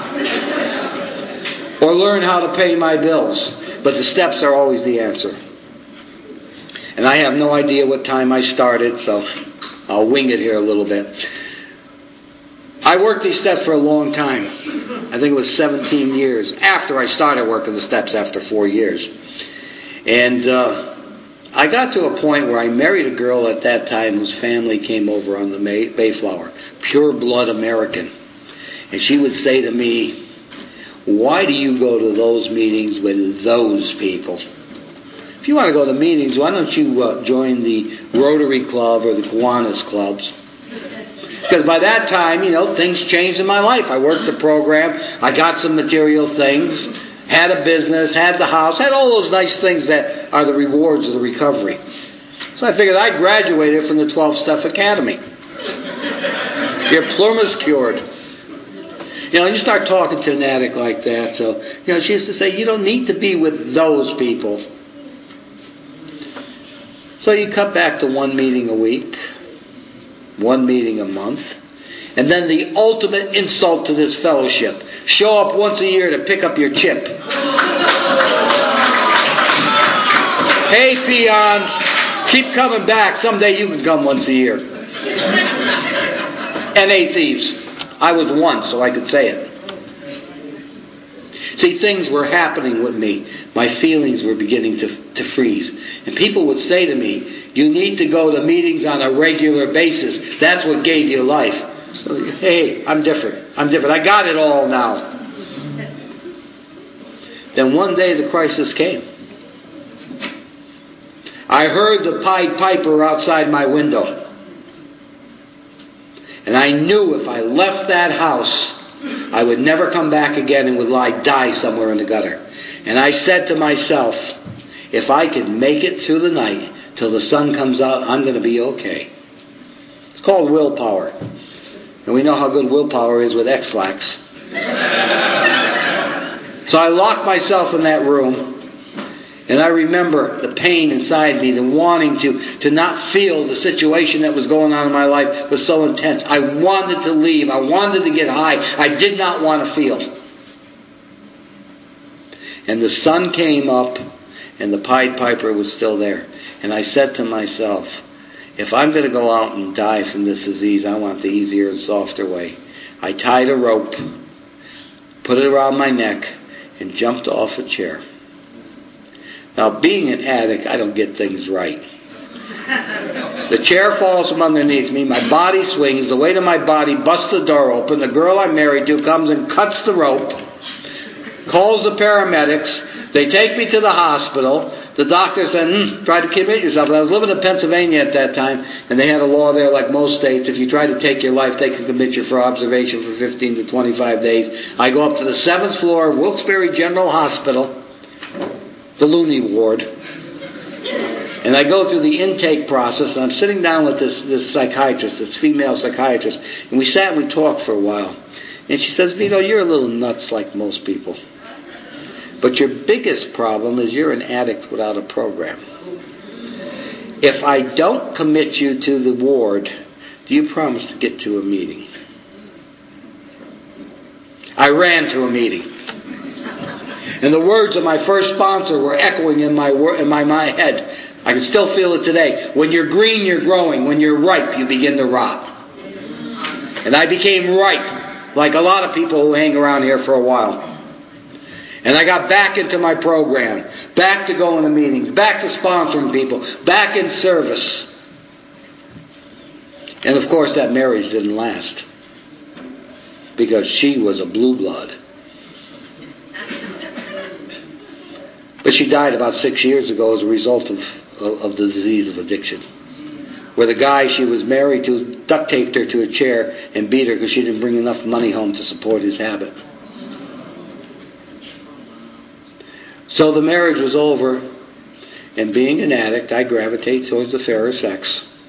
Or learn how to pay my bills. But the steps are always the answer. And I have no idea what time I started, so I'll wing it here a little bit. I worked these steps for a long time. I think it was 17 years after I started working the steps after 4 years. And I got to a point where I married a girl at that time whose family came over on the Mayflower, pure blood American. And she would say to me, "Why do you go to those meetings with those people? If you want to go to meetings, why don't you join the Rotary Club or the Kiwanis clubs?" Because by that time, things changed in my life. I worked the program. I got some material things, had a business, had the house, had all those nice things that are the rewards of the recovery. So I figured I graduated from the 12-Step Academy. Your plumber's cured. You start talking to an addict like that. So, she used to say, you don't need to be with those people. So you cut back to one meeting a week, one meeting a month. And then the ultimate insult to this fellowship. Show up once a year to pick up your chip. Hey, peons, keep coming back. Someday you can come once a year. N.A. thieves. I was one, so I could say it. See, things were happening with me. My feelings were beginning to freeze. And people would say to me, you need to go to meetings on a regular basis. That's what gave you life. So, hey, I'm different. I got it all now. Then one day the crisis came. I heard the Pied Piper outside my window. And I knew if I left that house, I would never come back again and would die somewhere in the gutter. And I said to myself, if I could make it through the night till the sun comes out, I'm going to be okay. It's called willpower. And we know how good willpower is with X-Lax. So I locked myself in that room. And I remember the pain inside me, the wanting to not feel the situation that was going on in my life was so intense. I wanted to leave. I wanted to get high. I did not want to feel. And the sun came up and the Pied Piper was still there. And I said to myself, if I'm going to go out and die from this disease, I want the easier and softer way. I tied a rope, put it around my neck, and jumped off a chair. Now, being an addict, I don't get things right. The chair falls from underneath me. My body swings. The weight of my body busts the door open. The girl I'm married to comes and cuts the rope, calls the paramedics. They take me to the hospital. The doctor said, try to commit yourself. And I was living in Pennsylvania at that time, and they had a law there like most states. If you try to take your life, they can commit you for observation for 15 to 25 days. I go up to the 7th floor of Wilkes-Barre General Hospital, the Looney Ward. And I go through the intake process, and I'm sitting down with this psychiatrist, this female psychiatrist, and we sat and we talked for a while. And she says, Vito, you're a little nuts like most people. But your biggest problem is you're an addict without a program. If I don't commit you to the ward, do you promise to get to a meeting? I ran to a meeting. And the words of my first sponsor were echoing in my head. I can still feel it today. When you're green, you're growing. When you're ripe, you begin to rot. And I became ripe, like a lot of people who hang around here for a while. And I got back into my program, back to going to meetings, back to sponsoring people, back in service. And of course that marriage didn't last, because she was a blue blood. But she died about 6 years ago as a result of the disease of addiction, where the guy she was married to duct taped her to a chair and beat her because she didn't bring enough money home to support his habit. So the marriage was over, and being an addict, I gravitate towards the fairer sex.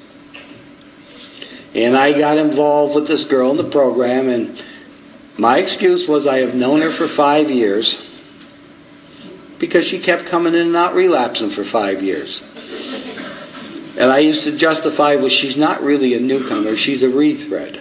And I got involved with this girl in the program, and my excuse was I have known her for 5 years, because she kept coming in and not relapsing for 5 years. And I used to justify, well, she's not really a newcomer, she's a rethread.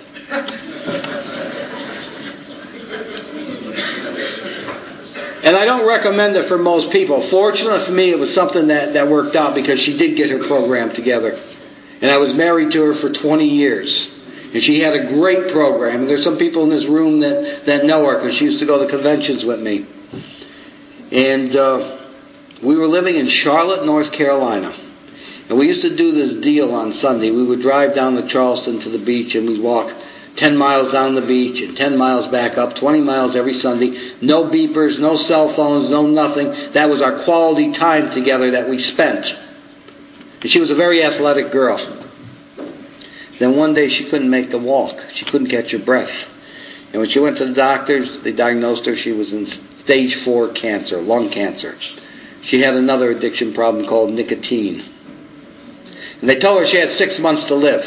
And I don't recommend it for most people. Fortunately for me, it was something that worked out, because she did get her program together. And I was married to her for 20 years. And she had a great program. And there's some people in this room that know her because she used to go to conventions with me. And we were living in Charlotte, North Carolina. And we used to do this deal on Sunday. We would drive down to Charleston to the beach and we'd walk 10 miles down the beach and 10 miles back up, 20 miles every Sunday. No beepers, no cell phones, no nothing. That was our quality time together that we spent. And she was a very athletic girl. Then one day she couldn't make the walk. She couldn't catch her breath. And when she went to the doctors, they diagnosed her she was in stage 4 cancer, lung cancer. She had another addiction problem called nicotine. And they told her she had 6 months to live.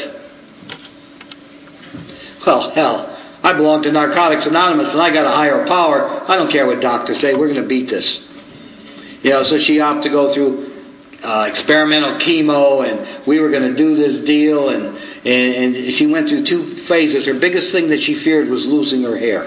Well, hell, I belong to Narcotics Anonymous and I got a higher power. I don't care what doctors say. We're going to beat this. So she opted to go through experimental chemo, and we were going to do this deal, and she went through 2 phases. Her biggest thing that she feared was losing her hair.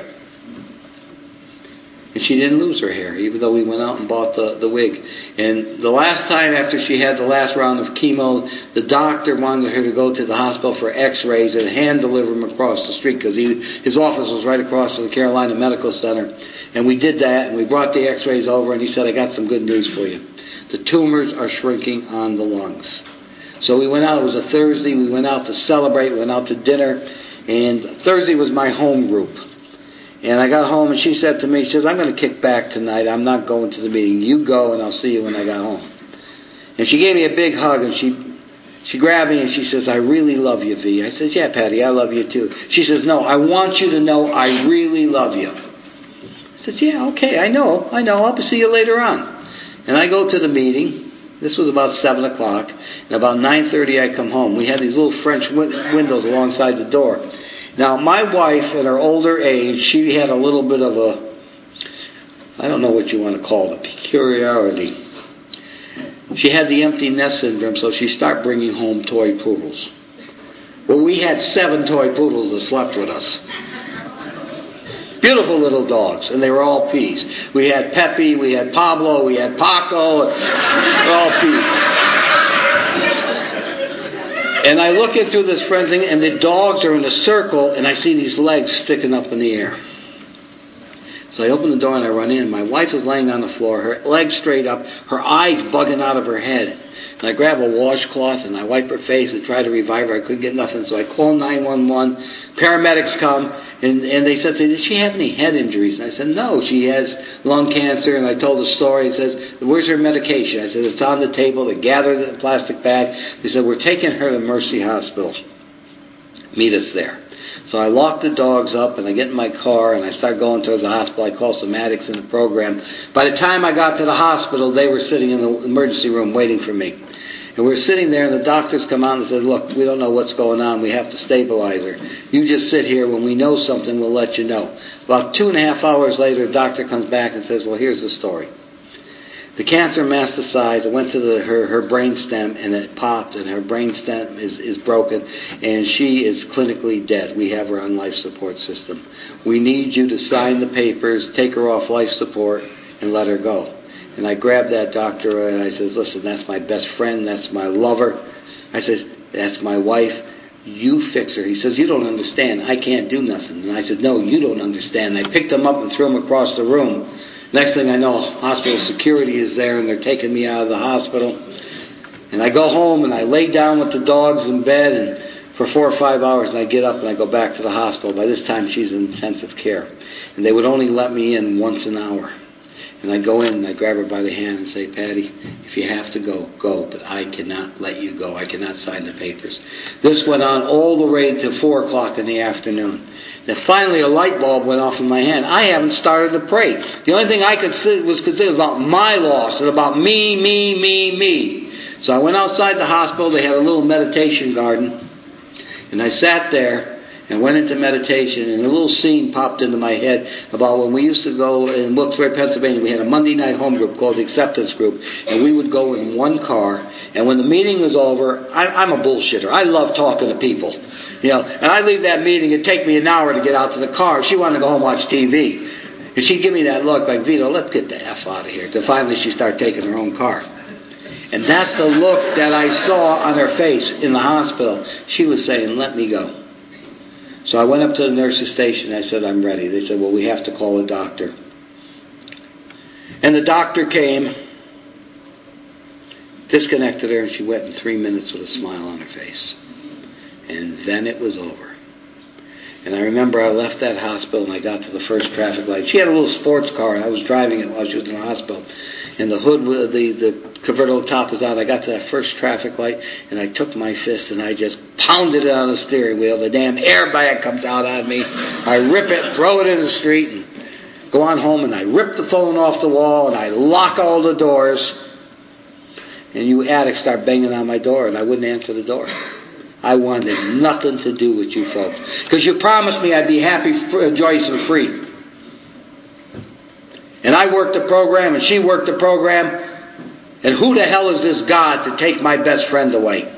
And she didn't lose her hair, even though we went out and bought the wig. And the last time after she had the last round of chemo, the doctor wanted her to go to the hospital for x-rays and hand deliver them across the street because his office was right across from the Carolina Medical Center. And we did that, and we brought the x-rays over, and he said, I got some good news for you. The tumors are shrinking on the lungs. So we went out. It was a Thursday. We went out to celebrate. We went out to dinner. And Thursday was my home group. And I got home and she said to me, she says, I'm going to kick back tonight. I'm not going to the meeting. You go and I'll see you when I got home. And she gave me a big hug and she grabbed me and she says, I really love you, V. I said, yeah, Patty, I love you too. She says, no, I want you to know I really love you. I said, yeah, okay, I know. I'll see you later on. And I go to the meeting. This was about 7 o'clock. And about 9:30 I come home. We had these little French windows alongside the door. Now, my wife, at her older age, she had a little bit of I don't know what you want to call it, peculiarity. She had the empty nest syndrome, so she started bringing home toy poodles. Well, we had 7 toy poodles that slept with us. Beautiful little dogs, and they were all P's. We had Pepe, we had Pablo, we had Paco, they're all P's. And I look into this friend thing, and the dogs are in a circle, and I see these legs sticking up in the air. So I open the door and I run in. My wife is laying on the floor, her legs straight up, her eyes bugging out of her head. And I grab a washcloth and I wipe her face and try to revive her. I couldn't get nothing, so I call 911. Paramedics come, and they said, did she have any head injuries? And I said, no, she has lung cancer. And I told the story. He says, where's her medication? I said, it's on the table. They gathered it in a plastic bag. They said, we're taking her to Mercy Hospital. Meet us there. So I lock the dogs up and I get in my car and I start going towards the hospital. I call some addicts in the program. By the time I got to the hospital, they were sitting in the emergency room waiting for me. And we're sitting there and the doctors come out and said, look, we don't know what's going on. We have to stabilize her. You just sit here. When we know something, we'll let you know. About 2.5 hours later, the doctor comes back and says, well, here's the story. The cancer metastasized. It went to her brain stem and it popped, and her brain stem is broken, and she is clinically dead. We have her on life support system. We need you to sign the papers, take her off life support, and let her go. And I grabbed that doctor and I says, listen, that's my best friend, that's my lover. I said, that's my wife. You fix her. He says, you don't understand. I can't do nothing. And I said, no, you don't understand. I picked him up and threw him across the room. Next thing I know, hospital security is there and they're taking me out of the hospital. And I go home and I lay down with the dogs in bed and for 4 or 5 hours, and I get up and I go back to the hospital. By this time, she's in intensive care. And they would only let me in once an hour. And I go in and I grab her by the hand and say, Patty, if you have to go, go. But I cannot let you go. I cannot sign the papers. This went on all the way to 4 o'clock in the afternoon. Then finally a light bulb went off in my hand. I haven't started to pray. The only thing I could see was about my loss and about me. So I went outside the hospital. They had a little meditation garden. And I sat there and went into meditation, and a little scene popped into my head about when we used to go in Wilkes-Barre, Pennsylvania. We had a Monday night home group called the Acceptance Group, and we would go in one car, and when the meeting was over, I'm a bullshitter. I love talking to people, and I'd leave that meeting. It'd take me an hour to get out to the car. She wanted to go home and watch TV, and she'd give me that look like, Vito, let's get the F out of here. Till finally she started taking her own car. And that's the look that I saw on her face in the hospital. She was saying, let me go. So I went up to the nurse's station. I said, I'm ready. They said, well, we have to call a doctor. And the doctor came, disconnected her, and she went in 3 minutes with a smile on her face. And then it was over. And I remember I left that hospital and I got to the first traffic light. She had a little sports car and I was driving it while she was in the hospital. And the hood, the convertible top was out. I got to that first traffic light and I took my fist and I just pounded it on the steering wheel. The damn airbag comes out on me. I rip it, throw it in the street, and go on home, and I rip the phone off the wall and I lock all the doors. And you addicts start banging on my door and I wouldn't answer the door. I wanted nothing to do with you folks. Because you promised me I'd be happy, joyous, and free. And I worked the program, and she worked the program. And who the hell is this God to take my best friend away?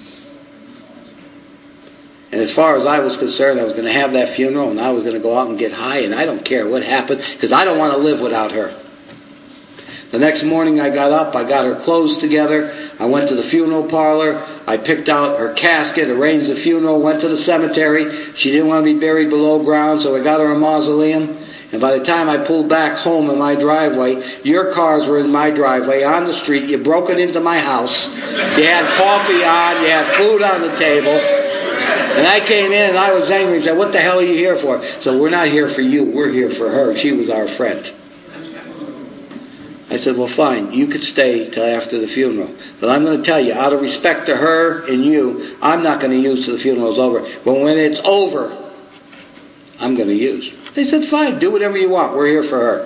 And as far as I was concerned, I was going to have that funeral, and I was going to go out and get high, and I don't care what happened, because I don't want to live without her. The next morning I got up, I got her clothes together, I went to the funeral parlor, I picked out her casket, arranged the funeral, went to the cemetery. She didn't want to be buried below ground, so I got her a mausoleum. And by the time I pulled back home in my driveway, your cars were in my driveway, on the street, you broke it into my house, you had coffee on, you had food on the table. And I came in and I was angry and said, what the hell are you here for? So we're not here for you, we're here for her. She was our friend. I said, well, fine, you could stay till after the funeral. But I'm going to tell you, out of respect to her and you, I'm not going to use till the funeral's over. But when it's over, I'm going to use. They said, fine, do whatever you want. We're here for her.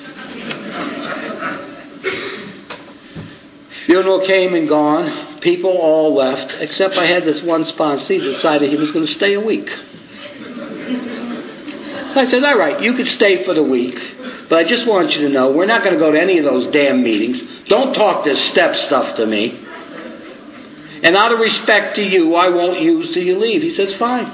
Funeral came and gone. People all left, except I had this one sponsee decided he was going to stay a week. I said, all right, you could stay for the week. But I just want you to know, we're not going to go to any of those damn meetings. Don't talk this step stuff to me. And out of respect to you, I won't use till you leave. He says, fine.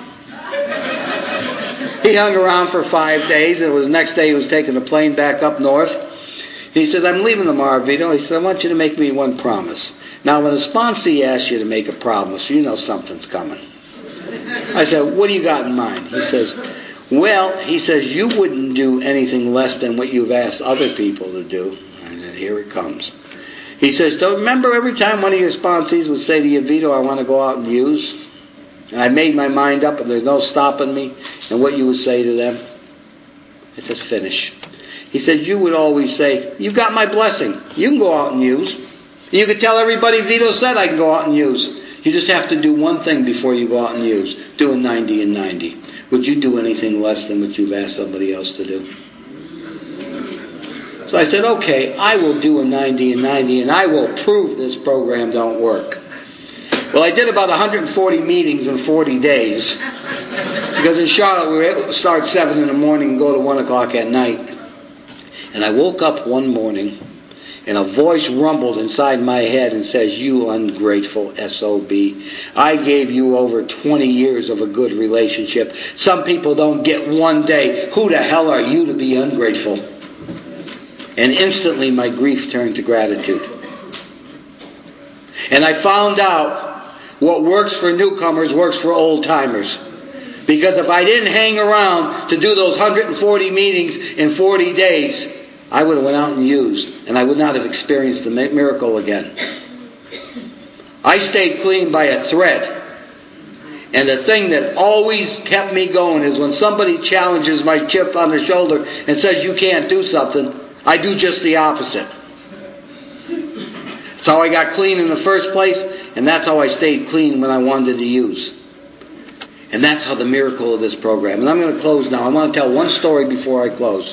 He hung around for 5 days. And it was the next day he was taking a plane back up north. He said, I'm leaving tomorrow, Vito. He said, I want you to make me one promise. Now, when a sponsee asks you to make a promise, you know something's coming. I said, what do you got in mind? He says, well, he says, you wouldn't do anything less than what you've asked other people to do. And then here it comes. He says, don't remember every time one of your sponsees would say to you, Vito, I want to go out and use? And I made my mind up and there's no stopping me. And what you would say to them? I said, finish. He said, you would always say, you've got my blessing. You can go out and use. You could tell everybody Vito said I can go out and use. You just have to do one thing before you go out and use. Do a 90 and 90. Would you do anything less than what you've asked somebody else to do? So I said, okay, I will do a 90 and 90 and I will prove this program don't work. Well, I did about 140 meetings in 40 days. Because in Charlotte, we were able to start 7 in the morning and go to 1 o'clock at night. And I woke up one morning and a voice rumbled inside my head and says, you ungrateful SOB. I gave you over 20 years of a good relationship. Some people don't get one day. Who the hell are you to be ungrateful? And instantly my grief turned to gratitude. And I found out what works for newcomers works for old-timers. Because if I didn't hang around to do those 140 meetings in 40 days, I would have went out and used, and I would not have experienced the miracle again. I stayed clean by a thread. And the thing that always kept me going is when somebody challenges my chip on the shoulder and says you can't do something, I do just the opposite. That's how I got clean in the first place, and that's how I stayed clean when I wanted to use. And that's how the miracle of this program. And I'm going to close now. I want to tell one story before I close.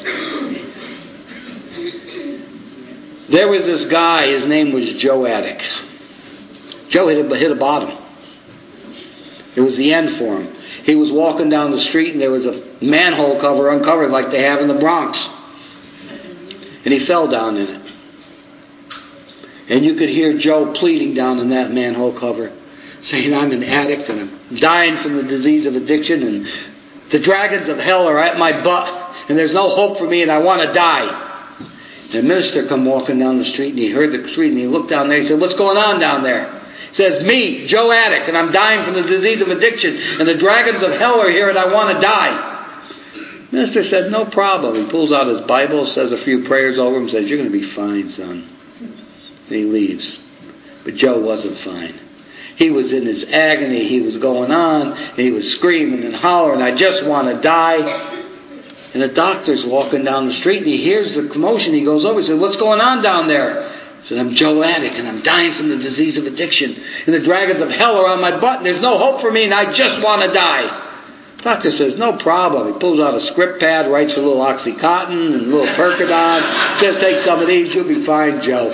There was this guy, his name was Joe Attic. Joe hit a bottom. It was the end for him. He was walking down the street and there was a manhole cover uncovered like they have in the Bronx. And he fell down in it. And you could hear Joe pleading down in that manhole cover, saying, I'm an addict and I'm dying from the disease of addiction and the dragons of hell are at my butt and there's no hope for me and I want to die. The minister come walking down the street and he heard the street and he looked down there. He said, what's going on down there? He says, me, Joe Attic, and I'm dying from the disease of addiction, and the dragons of hell are here, and I want to die. The minister said, no problem. He pulls out his Bible, says a few prayers over him, says, you're going to be fine, son. And he leaves. But Joe wasn't fine. He was in his agony. He was going on, and he was screaming and hollering, I just want to die. And the doctor's walking down the street, and he hears the commotion. He goes over, he says, what's going on down there? He said, I'm Joe Attic, and I'm dying from the disease of addiction. And the dragons of hell are on my butt, and there's no hope for me, and I just want to die. The doctor says, no problem. He pulls out a script pad, writes a little Oxycontin and a little Percodon. Says, take some of these, you'll be fine, Joe.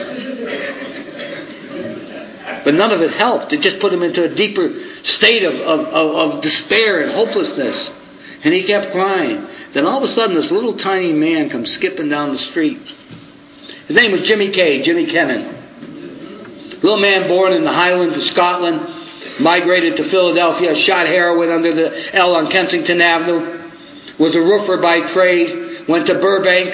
But none of it helped. It just put him into a deeper state of despair and hopelessness. And he kept crying. Then all of a sudden, this little tiny man comes skipping down the street. His name was Jimmy Kennan. Little man born in the Highlands of Scotland, migrated to Philadelphia, shot heroin under the L on Kensington Avenue, was a roofer by trade, went to Burbank.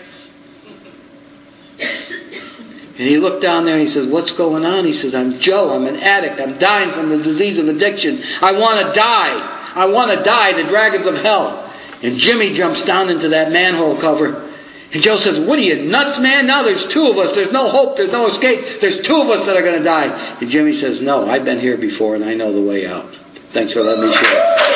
And he looked down there and he says, what's going on? He says, I'm Joe. I'm an addict. I'm dying from the disease of addiction. I want to die. I want to die. The dragons of hell. And Jimmy jumps down into that manhole cover. And Joe says, what are you, nuts, man? Now there's two of us. There's no hope. There's no escape. There's two of us that are going to die. And Jimmy says, no, I've been here before and I know the way out. Thanks for letting me share.